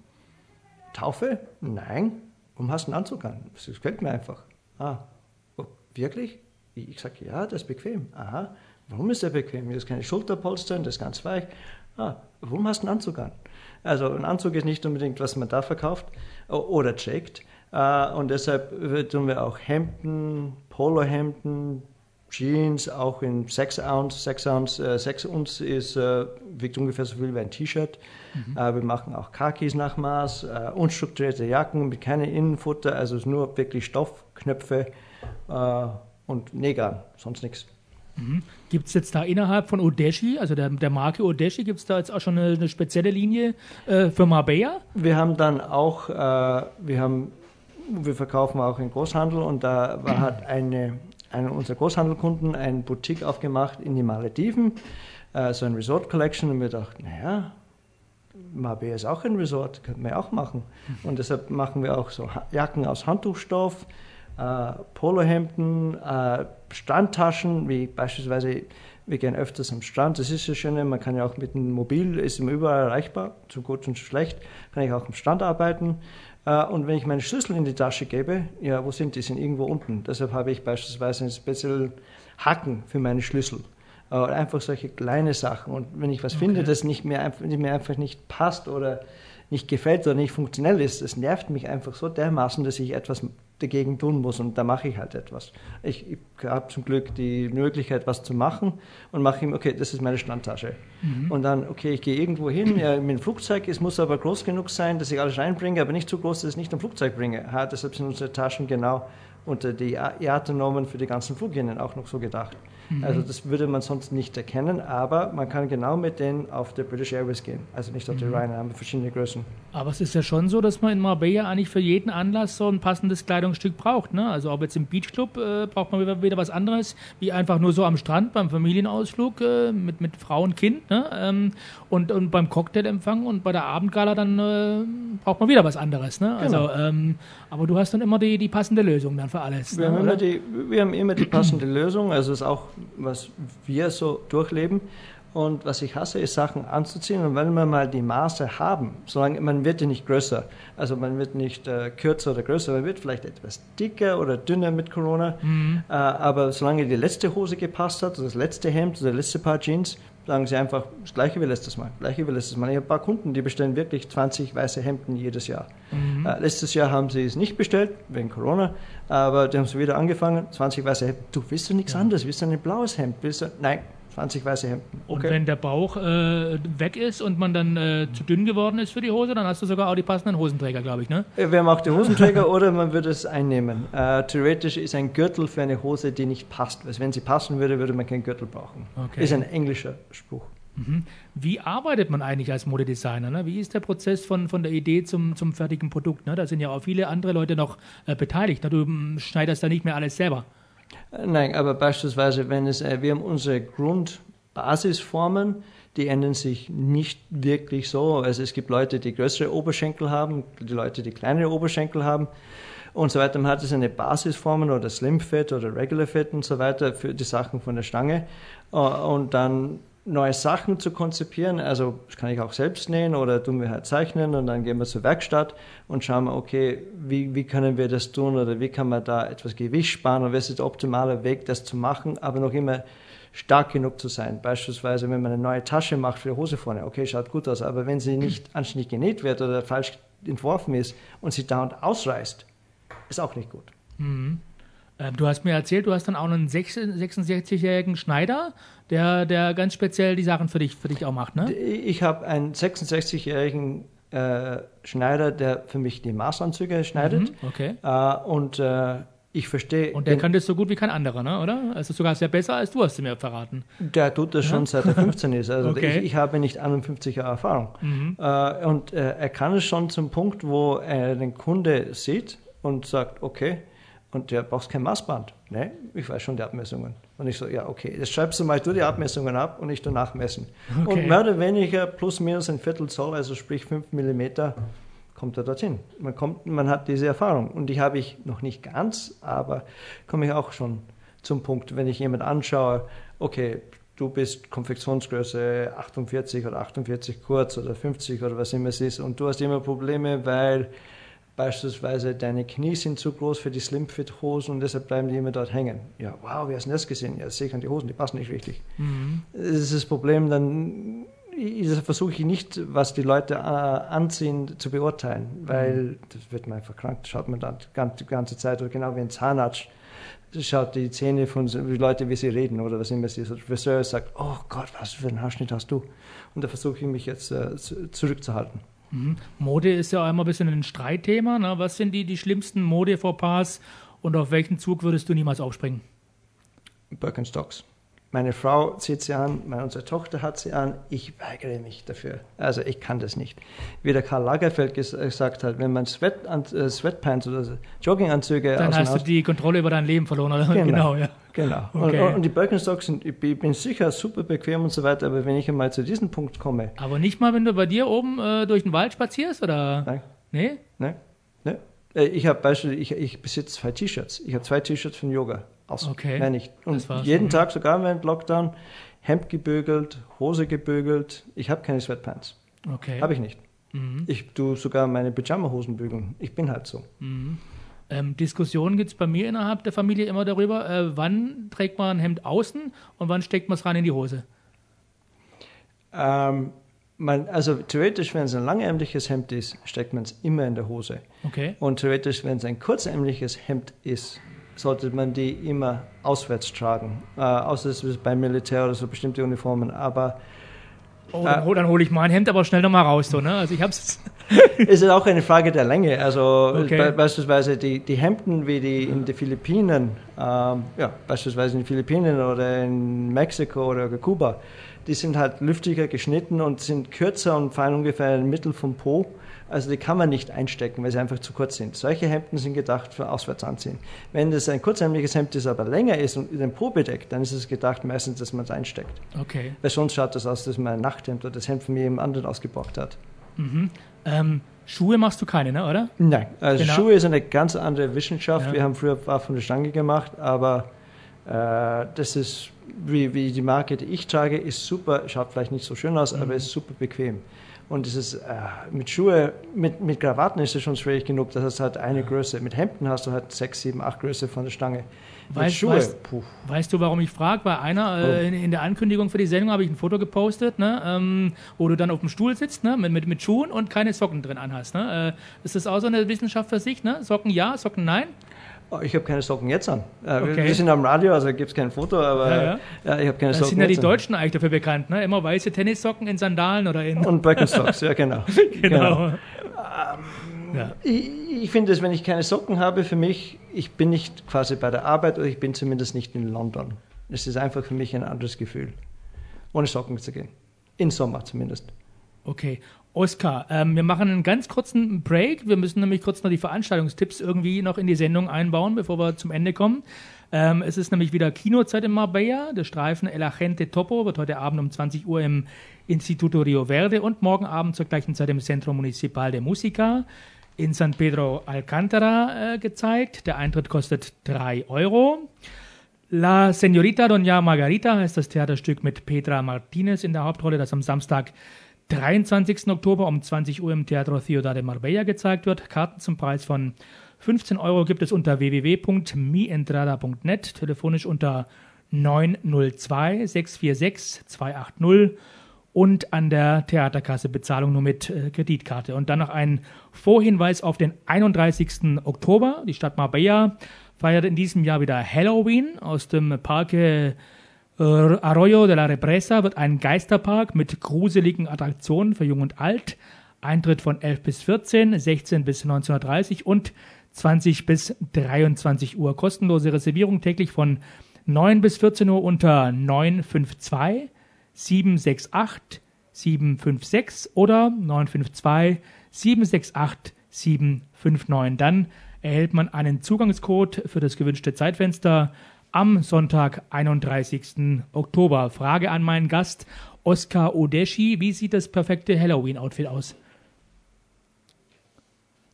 [SPEAKER 5] Taufe? Nein. Warum hast du einen Anzug an? Das gefällt mir einfach. Ah, oh, wirklich? Ich sage, ja, das ist bequem. Aha, warum ist der bequem? Hier ist keine Schulterpolster, das ist ganz weich. Ah, warum hast du einen Anzug an? Also ein Anzug ist nicht unbedingt, was man da verkauft oder trägt. Und deshalb tun wir auch Hemden, Polohemden, Jeans, auch in sechs Ounce. sechs Ounce, äh, sechs Ounce ist, äh, wiegt ungefähr so viel wie ein T-Shirt. Mhm. Äh, wir machen auch Khakis nach Maß, äh, unstrukturierte Jacken mit keinem Innenfutter, also nur wirklich Stoffknöpfe äh, und Nähgarn, sonst nichts.
[SPEAKER 2] Mhm. Gibt es jetzt da innerhalb von Odeshi, also der, der Marke Odeshi, gibt es da jetzt auch schon eine, eine spezielle Linie äh, für Marbella?
[SPEAKER 5] Wir haben dann auch, äh, wir haben, wir verkaufen auch im Großhandel und da war, hat eine einer unserer Großhandelkunden eine Boutique aufgemacht in die Malediven, äh, so ein Resort Collection, und wir dachten, naja, Marbella ist auch ein Resort, könnten wir auch machen. Und deshalb machen wir auch so Jacken aus Handtuchstoff, äh, Polohemden, äh, Strandtaschen, wie beispielsweise, wir gehen öfters am Strand, das ist das Schöne, man kann ja auch mit dem Mobil, ist immer überall erreichbar, zu gut und zu schlecht, kann ich auch am Strand arbeiten. Und wenn ich meine Schlüssel in die Tasche gebe, ja, wo sind die? Sind irgendwo unten. Deshalb habe ich beispielsweise einen speziellen Haken für meine Schlüssel. Oder einfach solche kleine Sachen. Und wenn ich was okay. finde, das nicht mehr, nicht mehr einfach nicht passt oder nicht gefällt oder nicht funktionell ist, das nervt mich einfach so dermaßen, dass ich etwas dagegen tun muss. Und da mache ich halt etwas. Ich, ich habe zum Glück die Möglichkeit, was zu machen und mache ihm, okay, das ist meine Standtasche. Mhm. Und dann, okay, ich gehe irgendwo hin, ja, mit dem Flugzeug, es muss aber groß genug sein, dass ich alles reinbringe, aber nicht so groß, dass ich es nicht am Flugzeug bringe. Ja, deshalb sind unsere Taschen genau unter die I A T-Normen für die ganzen Fluglinien auch noch so gedacht. Mhm. Also das würde man sonst nicht erkennen, aber man kann genau mit denen auf der British Airways gehen. Also nicht auf mhm. die Ryanair, haben wir verschiedene Größen. Aber
[SPEAKER 2] es ist ja schon so, dass man in Marbella eigentlich für jeden Anlass so ein passendes Kleidungsstück braucht. Ne? Also ob jetzt im Beachclub äh, braucht man wieder, wieder was anderes, wie einfach nur so am Strand beim Familienausflug äh, mit, mit Frau und Kind. Ne? Ähm, und, und beim Cocktailempfang und bei der Abendgala dann äh, braucht man wieder was anderes. Ne?
[SPEAKER 5] Genau.
[SPEAKER 2] Also, ähm, aber du hast dann immer die, die passende Lösung dann für alles.
[SPEAKER 5] Wir,
[SPEAKER 2] ne?
[SPEAKER 5] haben immer die, wir haben immer die passende Lösung. Also das ist auch, was wir so durchleben. Und was ich hasse, ist Sachen anzuziehen. Und wenn wir mal die Maße haben, solange man wird ja nicht größer, also man wird nicht äh, kürzer oder größer, man wird vielleicht etwas dicker oder dünner mit Corona. Mhm. Äh, aber solange die letzte Hose gepasst hat, oder das letzte Hemd oder das letzte Paar Jeans, sagen sie einfach, das gleiche wie letztes Mal, das gleiche wie letztes Mal. Ich habe ein paar Kunden, die bestellen wirklich zwanzig weiße Hemden jedes Jahr. Mhm. Äh, letztes Jahr haben sie es nicht bestellt, wegen Corona, aber die haben es wieder angefangen, zwanzig weiße Hemden. Du, willst du nichts ja. anderes? Willst du ein blaues Hemd? Willst du? Nein. zwanzig weiße Hemden.
[SPEAKER 2] Okay. Und wenn der Bauch äh, weg ist und man dann äh, zu dünn geworden ist für die Hose, dann hast du sogar auch die passenden Hosenträger, glaube ich, ne?
[SPEAKER 5] Wir haben auch die Hosenträger oder man würde es einnehmen. Äh, theoretisch ist ein Gürtel für eine Hose, die nicht passt. Also wenn sie passen würde, würde man keinen Gürtel brauchen. Okay. Ist ein englischer Spruch.
[SPEAKER 2] Mhm. Wie arbeitet man eigentlich als Modedesigner? Ne? Wie ist der Prozess von, von der Idee zum, zum fertigen Produkt? Ne? Da sind ja auch viele andere Leute noch äh, beteiligt. Ne? Du m, schneidest da nicht mehr alles selber.
[SPEAKER 5] Nein, aber beispielsweise, wenn es, wir haben unsere Grundbasisformen, die ändern sich nicht wirklich so. Also es gibt Leute, die größere Oberschenkel haben, die Leute, die kleinere Oberschenkel haben und so weiter. Man hat es eine Basisformen oder Slim Fit oder Regular Fit und so weiter für die Sachen von der Stange und dann neue Sachen zu konzipieren, also das kann ich auch selbst nähen oder tun wir halt zeichnen und dann gehen wir zur Werkstatt und schauen wir, okay, wie, wie können wir das tun oder wie kann man da etwas Gewicht sparen und was ist der optimale Weg, das zu machen, aber noch immer stark genug zu sein. Beispielsweise, wenn man eine neue Tasche macht für die Hose vorne, okay, schaut gut aus, aber wenn sie nicht anständig genäht wird oder falsch entworfen ist und sie dauernd ausreißt, ist auch nicht gut.
[SPEAKER 2] Mhm. Du hast mir erzählt, du hast dann auch einen sechsundsechzigjährigen Schneider, der, der ganz speziell die Sachen für dich, für dich auch macht, ne?
[SPEAKER 5] Ich habe einen sechsundsechzigjährigen äh, Schneider, der für mich die Maßanzüge schneidet.
[SPEAKER 2] Mhm, okay.
[SPEAKER 5] Äh, und äh, ich verstehe...
[SPEAKER 2] Und der kann das so gut wie kein anderer, ne? Oder? Also sogar sehr besser, als du hast du mir verraten.
[SPEAKER 5] Der tut das ja? schon seit er fünfzehn ist. Also
[SPEAKER 2] okay.
[SPEAKER 5] ich, ich habe nicht einundfünfzig Jahre Erfahrung. Mhm. Äh, und äh, er kann es schon zum Punkt, wo er den Kunde sieht und sagt, okay, und der brauchst kein Maßband. Ne, ich weiß schon die Abmessungen. Und ich so, ja, okay, jetzt schreibst du mal du die Abmessungen ab und ich danach messen. Okay. Und mehr oder weniger plus minus ein Viertel Zoll, also sprich fünf Millimeter, kommt er dorthin. Man kommt, man hat diese Erfahrung. Und die habe ich noch nicht ganz, aber komme ich auch schon zum Punkt, wenn ich jemanden anschaue, okay, du bist Konfektionsgröße achtundvierzig oder achtundvierzig kurz oder fünfzig oder was immer es ist und du hast immer Probleme, weil beispielsweise deine Knie sind zu groß für die Slim-Fit-Hosen und deshalb bleiben die immer dort hängen. Ja, wow, wie hast du das gesehen? Ja, sicher, die Hosen, die passen nicht richtig. Mhm. Das ist das Problem, dann versuche ich nicht, was die Leute äh, anziehen, zu beurteilen, weil mhm. das wird man einfach krank, das schaut man dann die ganze Zeit, oder genau wie ein Zahnarzt schaut die Zähne von die Leute, wie sie reden oder was immer es ist. Der Friseur sagt, oh Gott, was für einen Haarschnitt hast du? Und da versuche ich mich jetzt äh, zurückzuhalten.
[SPEAKER 2] Mhm. Mode ist ja auch immer ein bisschen ein Streitthema. Ne? Was sind die, die schlimmsten Mode-Fauxpas und auf welchen Zug würdest du niemals aufspringen?
[SPEAKER 5] Birkenstocks. Meine Frau zieht sie an, meine, unsere Tochter hat sie an, ich weigere mich dafür. Also ich kann das nicht. Wie der Karl Lagerfeld ges- gesagt hat, wenn man Sweat, äh, Sweatpants oder Jogginganzüge
[SPEAKER 2] dann hast du die Kontrolle über dein Leben verloren, oder?
[SPEAKER 5] Genau,
[SPEAKER 2] genau, ja.
[SPEAKER 5] Genau.
[SPEAKER 2] Okay.
[SPEAKER 5] Und, und die Birkenstocks sind, ich bin sicher super bequem und so weiter, aber wenn ich einmal zu diesem Punkt komme...
[SPEAKER 2] Aber nicht mal, wenn du bei dir oben äh, durch den Wald spazierst, oder?
[SPEAKER 5] Nein.
[SPEAKER 2] Nee?
[SPEAKER 5] Nein. Nein. Ich habe beispielsweise, ich, ich besitze zwei T-Shirts. Ich habe zwei T-Shirts von Yoga. Aus.
[SPEAKER 2] Okay.
[SPEAKER 5] Mehr nicht. Und jeden schon. Tag, sogar während Lockdown, Hemd gebügelt, Hose gebügelt. Ich habe keine Sweatpants.
[SPEAKER 2] Okay.
[SPEAKER 5] Habe ich nicht.
[SPEAKER 2] Mhm.
[SPEAKER 5] Ich tue sogar meine Pyjama-Hosen bügeln. Ich bin halt so.
[SPEAKER 2] Mhm. Ähm, Diskussionen gibt es bei mir innerhalb der Familie immer darüber, äh, wann trägt man ein Hemd außen und wann steckt man es rein in die Hose?
[SPEAKER 5] Ähm, man, also theoretisch, wenn es ein langärmliches Hemd ist, steckt man es immer in der Hose.
[SPEAKER 2] Okay.
[SPEAKER 5] Und theoretisch, wenn es ein kurzärmliches Hemd ist, sollte man die immer auswärts tragen. Äh, außer es ist beim Militär oder so bestimmte Uniformen. Aber
[SPEAKER 2] oh, dann, äh, dann hole ich mein Hemd aber schnell nochmal raus. So, ne? Also ich hab's.
[SPEAKER 5] Es ist auch eine Frage der Länge. Also
[SPEAKER 2] okay.
[SPEAKER 5] be- beispielsweise die, die Hemden wie die in den Philippinen, ähm, ja, beispielsweise in den Philippinen oder in Mexiko oder Kuba, die sind halt lüftiger geschnitten und sind kürzer und fallen ungefähr in Mittel vom Po. Also die kann man nicht einstecken, weil sie einfach zu kurz sind. Solche Hemden sind gedacht für auswärts anziehen. Wenn das ein kurzärmliches Hemd ist, aber länger ist und den Po bedeckt, dann ist es gedacht meistens, dass man es einsteckt.
[SPEAKER 2] Okay.
[SPEAKER 5] Weil sonst schaut das aus, dass man ein Nachthemd oder das Hemd von jemand anderen ausgeborgt hat.
[SPEAKER 2] Mhm. Ähm, Schuhe machst du keine, ne, oder?
[SPEAKER 5] Nein, also
[SPEAKER 2] genau.
[SPEAKER 5] Schuhe ist eine ganz andere Wissenschaft.
[SPEAKER 2] Ja.
[SPEAKER 5] Wir haben früher war von der Stange gemacht, aber äh, das ist, wie, wie die Marke, die ich trage, ist super, schaut vielleicht nicht so schön aus, mhm. aber ist super bequem. Und es ist, äh, mit Schuhe, mit, mit Krawatten ist es schon schwierig genug, das ist halt eine ja. Größe. Mit Hemden hast du halt sechs, sieben, acht Größe von der Stange.
[SPEAKER 2] Weißt,
[SPEAKER 5] Schuhe,
[SPEAKER 2] weißt, weißt du, warum ich frage? Bei einer, äh, in, in der Ankündigung für die Sendung habe ich ein Foto gepostet, ne, ähm, wo du dann auf dem Stuhl sitzt, ne, mit, mit, mit Schuhen und keine Socken drin anhast. Ne? Äh, ist das auch so eine Wissenschaft für sich? Ne? Socken ja, Socken nein?
[SPEAKER 5] Oh, ich habe keine Socken jetzt an. Äh,
[SPEAKER 2] okay.
[SPEAKER 5] Wir sind am Radio, also gibt es kein Foto, aber
[SPEAKER 2] ja, ja.
[SPEAKER 5] Ja, ich habe keine
[SPEAKER 2] das
[SPEAKER 5] Socken.
[SPEAKER 2] Das sind ja die
[SPEAKER 5] an.
[SPEAKER 2] Deutschen eigentlich dafür bekannt, ne? Immer weiße Tennissocken in Sandalen oder in...
[SPEAKER 5] Und Birkenstocks, ja genau.
[SPEAKER 2] genau. genau.
[SPEAKER 5] Ähm, ja. Ich, ich finde es, wenn ich keine Socken habe, für mich, ich bin nicht quasi bei der Arbeit oder ich bin zumindest nicht in London. Es ist einfach für mich ein anderes Gefühl, ohne Socken zu gehen. Im Sommer zumindest.
[SPEAKER 2] Okay. Oskar, ähm, wir machen einen ganz kurzen Break. Wir müssen nämlich kurz noch die Veranstaltungstipps irgendwie noch in die Sendung einbauen, bevor wir zum Ende kommen. Ähm, es ist nämlich wieder Kinozeit in Marbella. Der Streifen El Agente Topo wird heute Abend um zwanzig Uhr im Instituto Rio Verde und morgen Abend zur gleichen Zeit im Centro Municipal de Música in San Pedro Alcántara äh, gezeigt. Der Eintritt kostet drei Euro. La Señorita Doña Margarita heißt das Theaterstück mit Petra Martinez in der Hauptrolle, das am Samstag dreiundzwanzigsten Oktober um zwanzig Uhr im Teatro Ciudad de Marbella gezeigt wird. Karten zum Preis von fünfzehn Euro gibt es unter w w w punkt mi entrada punkt net, telefonisch unter neun null zwei sechs vier sechs zwei acht null und an der Theaterkasse Bezahlung nur mit äh, Kreditkarte. Und dann noch ein Vorhinweis auf den einunddreißigsten Oktober. Die Stadt Marbella feiert in diesem Jahr wieder Halloween. Aus dem Parque Arroyo de la Represa wird ein Geisterpark mit gruseligen Attraktionen für Jung und Alt. Eintritt von elf bis vierzehn, sechzehn bis neunzehn Uhr dreißig und zwanzig bis dreiundzwanzig Uhr. Kostenlose Reservierung täglich von neun bis vierzehn Uhr unter neun fünf zwei sieben sechs acht sieben fünf sechs oder neun fünf zwei sieben sechs acht sieben fünf neun. Dann erhält man einen Zugangscode für das gewünschte Zeitfenster am Sonntag, einunddreißigsten Oktober. Frage an meinen Gast Oskar Odeschi. Wie sieht das perfekte Halloween-Outfit aus?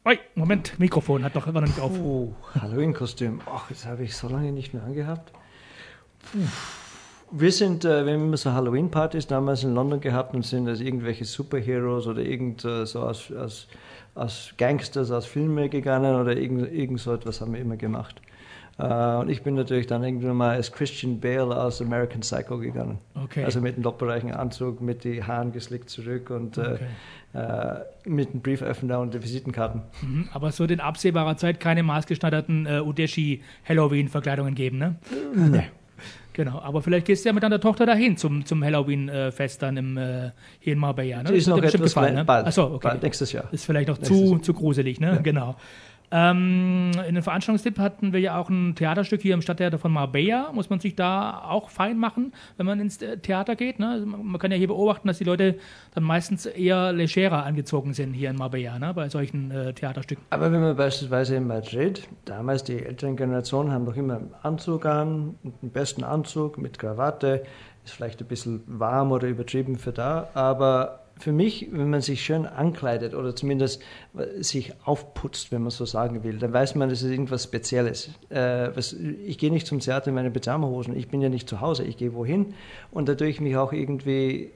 [SPEAKER 2] Oi, Moment, Mikrofon hat doch immer noch nicht auf.
[SPEAKER 5] Oh, Halloween-Kostüm. Ach, das habe ich so lange nicht mehr angehabt. Puh. Wir sind, äh, wir haben immer so Halloween-Partys damals in London gehabt und sind als irgendwelche Superheroes oder irgend äh, so als, als, als Gangsters aus Filmen gegangen oder irgend, irgend so etwas haben wir immer gemacht. Uh, und ich bin natürlich dann irgendwann mal als Christian Bale aus American Psycho gegangen.
[SPEAKER 2] Okay.
[SPEAKER 5] Also mit dem doppelreichen Anzug, mit den Haaren geslickt zurück und okay. uh, uh, mit dem Brieföffner und den Visitenkarten.
[SPEAKER 2] Mhm, aber es wird in absehbarer Zeit keine maßgeschneiderten uh, Udeshi-Halloween-Verkleidungen geben, ne?
[SPEAKER 5] Nee.
[SPEAKER 2] Genau, aber vielleicht gehst du ja mit deiner Tochter dahin zum, zum Halloween-Fest dann im, äh, hier in Marbella, ne?
[SPEAKER 5] Die ist
[SPEAKER 2] das
[SPEAKER 5] noch etwas
[SPEAKER 2] gefallen,
[SPEAKER 5] klein,
[SPEAKER 2] ne?
[SPEAKER 5] bald,
[SPEAKER 2] Achso, okay.
[SPEAKER 5] bald, nächstes Jahr.
[SPEAKER 2] Ist vielleicht noch
[SPEAKER 5] nächstes
[SPEAKER 2] zu,
[SPEAKER 5] Jahr.
[SPEAKER 2] zu gruselig, ne? Ja. Genau. Ähm, in den Veranstaltungstipp hatten wir ja auch ein Theaterstück hier im Stadttheater von Marbella. Muss man sich da auch fein machen, wenn man ins Theater geht? Ne? Also man kann ja hier beobachten, dass die Leute dann meistens eher legerer angezogen sind hier in Marbella, ne? Bei solchen äh, Theaterstücken.
[SPEAKER 5] Aber wenn man beispielsweise in Madrid, damals die älteren Generationen haben doch immer einen Anzug an, den besten Anzug mit Krawatte, ist vielleicht ein bisschen warm oder übertrieben für da, aber für mich, wenn man sich schön ankleidet oder zumindest sich aufputzt, wenn man so sagen will, dann weiß man, das ist irgendwas Spezielles. Äh, was, ich gehe nicht zum Theater in meine Pyjamahosen, ich bin ja nicht zu Hause, ich gehe wohin und dadurch mich auch irgendwie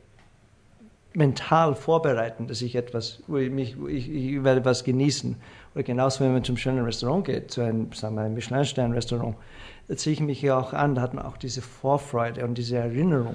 [SPEAKER 5] mental vorbereiten, dass ich etwas, wo ich, mich, ich, ich werde was genießen. Oder genauso, wenn man zum schönen Restaurant geht, zu einem, sagen wir, einem Michelin-Stern-Restaurant, da ziehe ich mich ja auch an, da hat man auch diese Vorfreude und diese Erinnerung.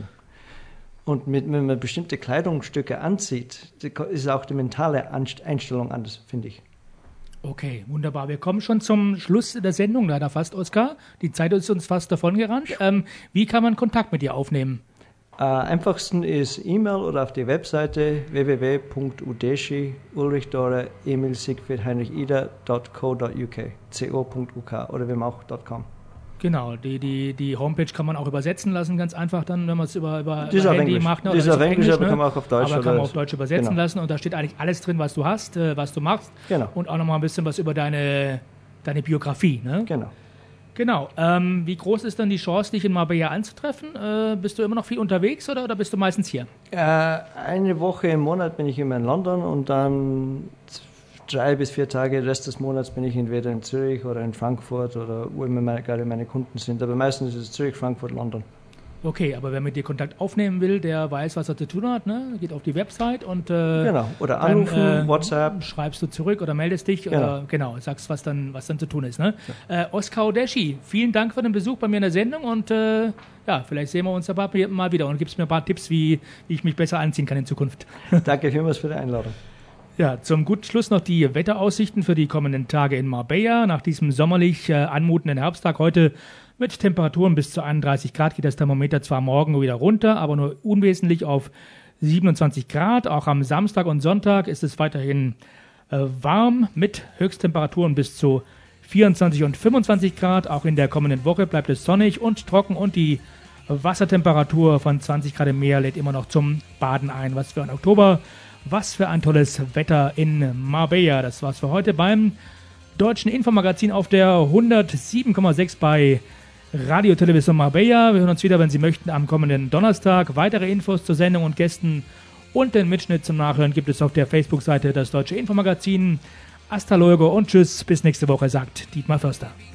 [SPEAKER 5] Und mit, wenn man bestimmte Kleidungsstücke anzieht, ist auch die mentale Einstellung anders, finde ich.
[SPEAKER 2] Okay, wunderbar. Wir kommen schon zum Schluss der Sendung leider fast, Oskar. Die Zeit ist uns fast davongerannt. Ähm, wie kann man Kontakt mit dir aufnehmen?
[SPEAKER 5] Äh, einfachsten ist E-Mail oder auf die Webseite w w w punkt udeshi Ulrich Dore Emil Siegfried Heinrich Ida Punkt co Punkt u k co Punkt u k oder wir haben auch .com.
[SPEAKER 2] Genau, die, die, die Homepage kann man auch übersetzen lassen, ganz einfach dann, wenn man es über, über,
[SPEAKER 5] über
[SPEAKER 2] Handy
[SPEAKER 5] Englisch.
[SPEAKER 2] macht. Ne?
[SPEAKER 5] Die ist auf Englisch,
[SPEAKER 2] Englisch,
[SPEAKER 5] aber
[SPEAKER 2] ne?
[SPEAKER 5] kann man auch auf Deutsch.
[SPEAKER 2] Aber kann man
[SPEAKER 5] oder
[SPEAKER 2] auf Deutsch übersetzen
[SPEAKER 5] genau.
[SPEAKER 2] lassen und da steht eigentlich alles drin, was du hast, äh, was du machst.
[SPEAKER 5] Genau.
[SPEAKER 2] Und auch nochmal ein bisschen was über deine, deine Biografie. Ne?
[SPEAKER 5] Genau.
[SPEAKER 2] Genau. Ähm, wie groß ist dann die Chance, dich in Marbella anzutreffen? Äh, bist du immer noch viel unterwegs oder, oder bist du meistens hier?
[SPEAKER 5] Äh, eine Woche im Monat bin ich immer in London und dann drei bis vier Tage, den Rest des Monats bin ich entweder in Zürich oder in Frankfurt oder wo immer meine, gerade meine Kunden sind. Aber meistens ist es Zürich, Frankfurt, London.
[SPEAKER 2] Okay, aber wer mit dir Kontakt aufnehmen will, der weiß, was er zu tun hat, ne? Geht auf die Website und äh,
[SPEAKER 5] genau. Oder anrufen,
[SPEAKER 2] dann, äh,
[SPEAKER 5] WhatsApp.
[SPEAKER 2] Schreibst du zurück oder meldest dich
[SPEAKER 5] genau.
[SPEAKER 2] oder genau, sagst, was dann, was dann zu tun ist. Ne? Ja. Äh, Oskar Udeshi, vielen Dank für den Besuch bei mir in der Sendung und äh, ja, vielleicht sehen wir uns aber mal wieder und gibst mir ein paar Tipps, wie, wie ich mich besser anziehen kann in Zukunft.
[SPEAKER 5] Danke vielmals für die Einladung.
[SPEAKER 2] Ja, zum guten Schluss noch die Wetteraussichten für die kommenden Tage in Marbella. Nach diesem sommerlich äh, anmutenden Herbsttag heute mit Temperaturen bis zu einunddreißig Grad geht das Thermometer zwar morgen wieder runter, aber nur unwesentlich auf siebenundzwanzig Grad. Auch am Samstag und Sonntag ist es weiterhin äh, warm mit Höchsttemperaturen bis zu vierundzwanzig und fünfundzwanzig Grad. Auch in der kommenden Woche bleibt es sonnig und trocken und die Wassertemperatur von zwanzig Grad im Meer lädt immer noch zum Baden ein. Was für ein Oktober! Was für ein tolles Wetter in Marbella. Das war's für heute beim Deutschen Infomagazin auf der hundertsieben Komma sechs bei Radio Television Marbella. Wir hören uns wieder, wenn Sie möchten, am kommenden Donnerstag. Weitere Infos zur Sendung und Gästen und den Mitschnitt zum Nachhören gibt es auf der Facebook-Seite das Deutsche Infomagazin. Hasta luego und tschüss, bis nächste Woche, sagt Dietmar Förster.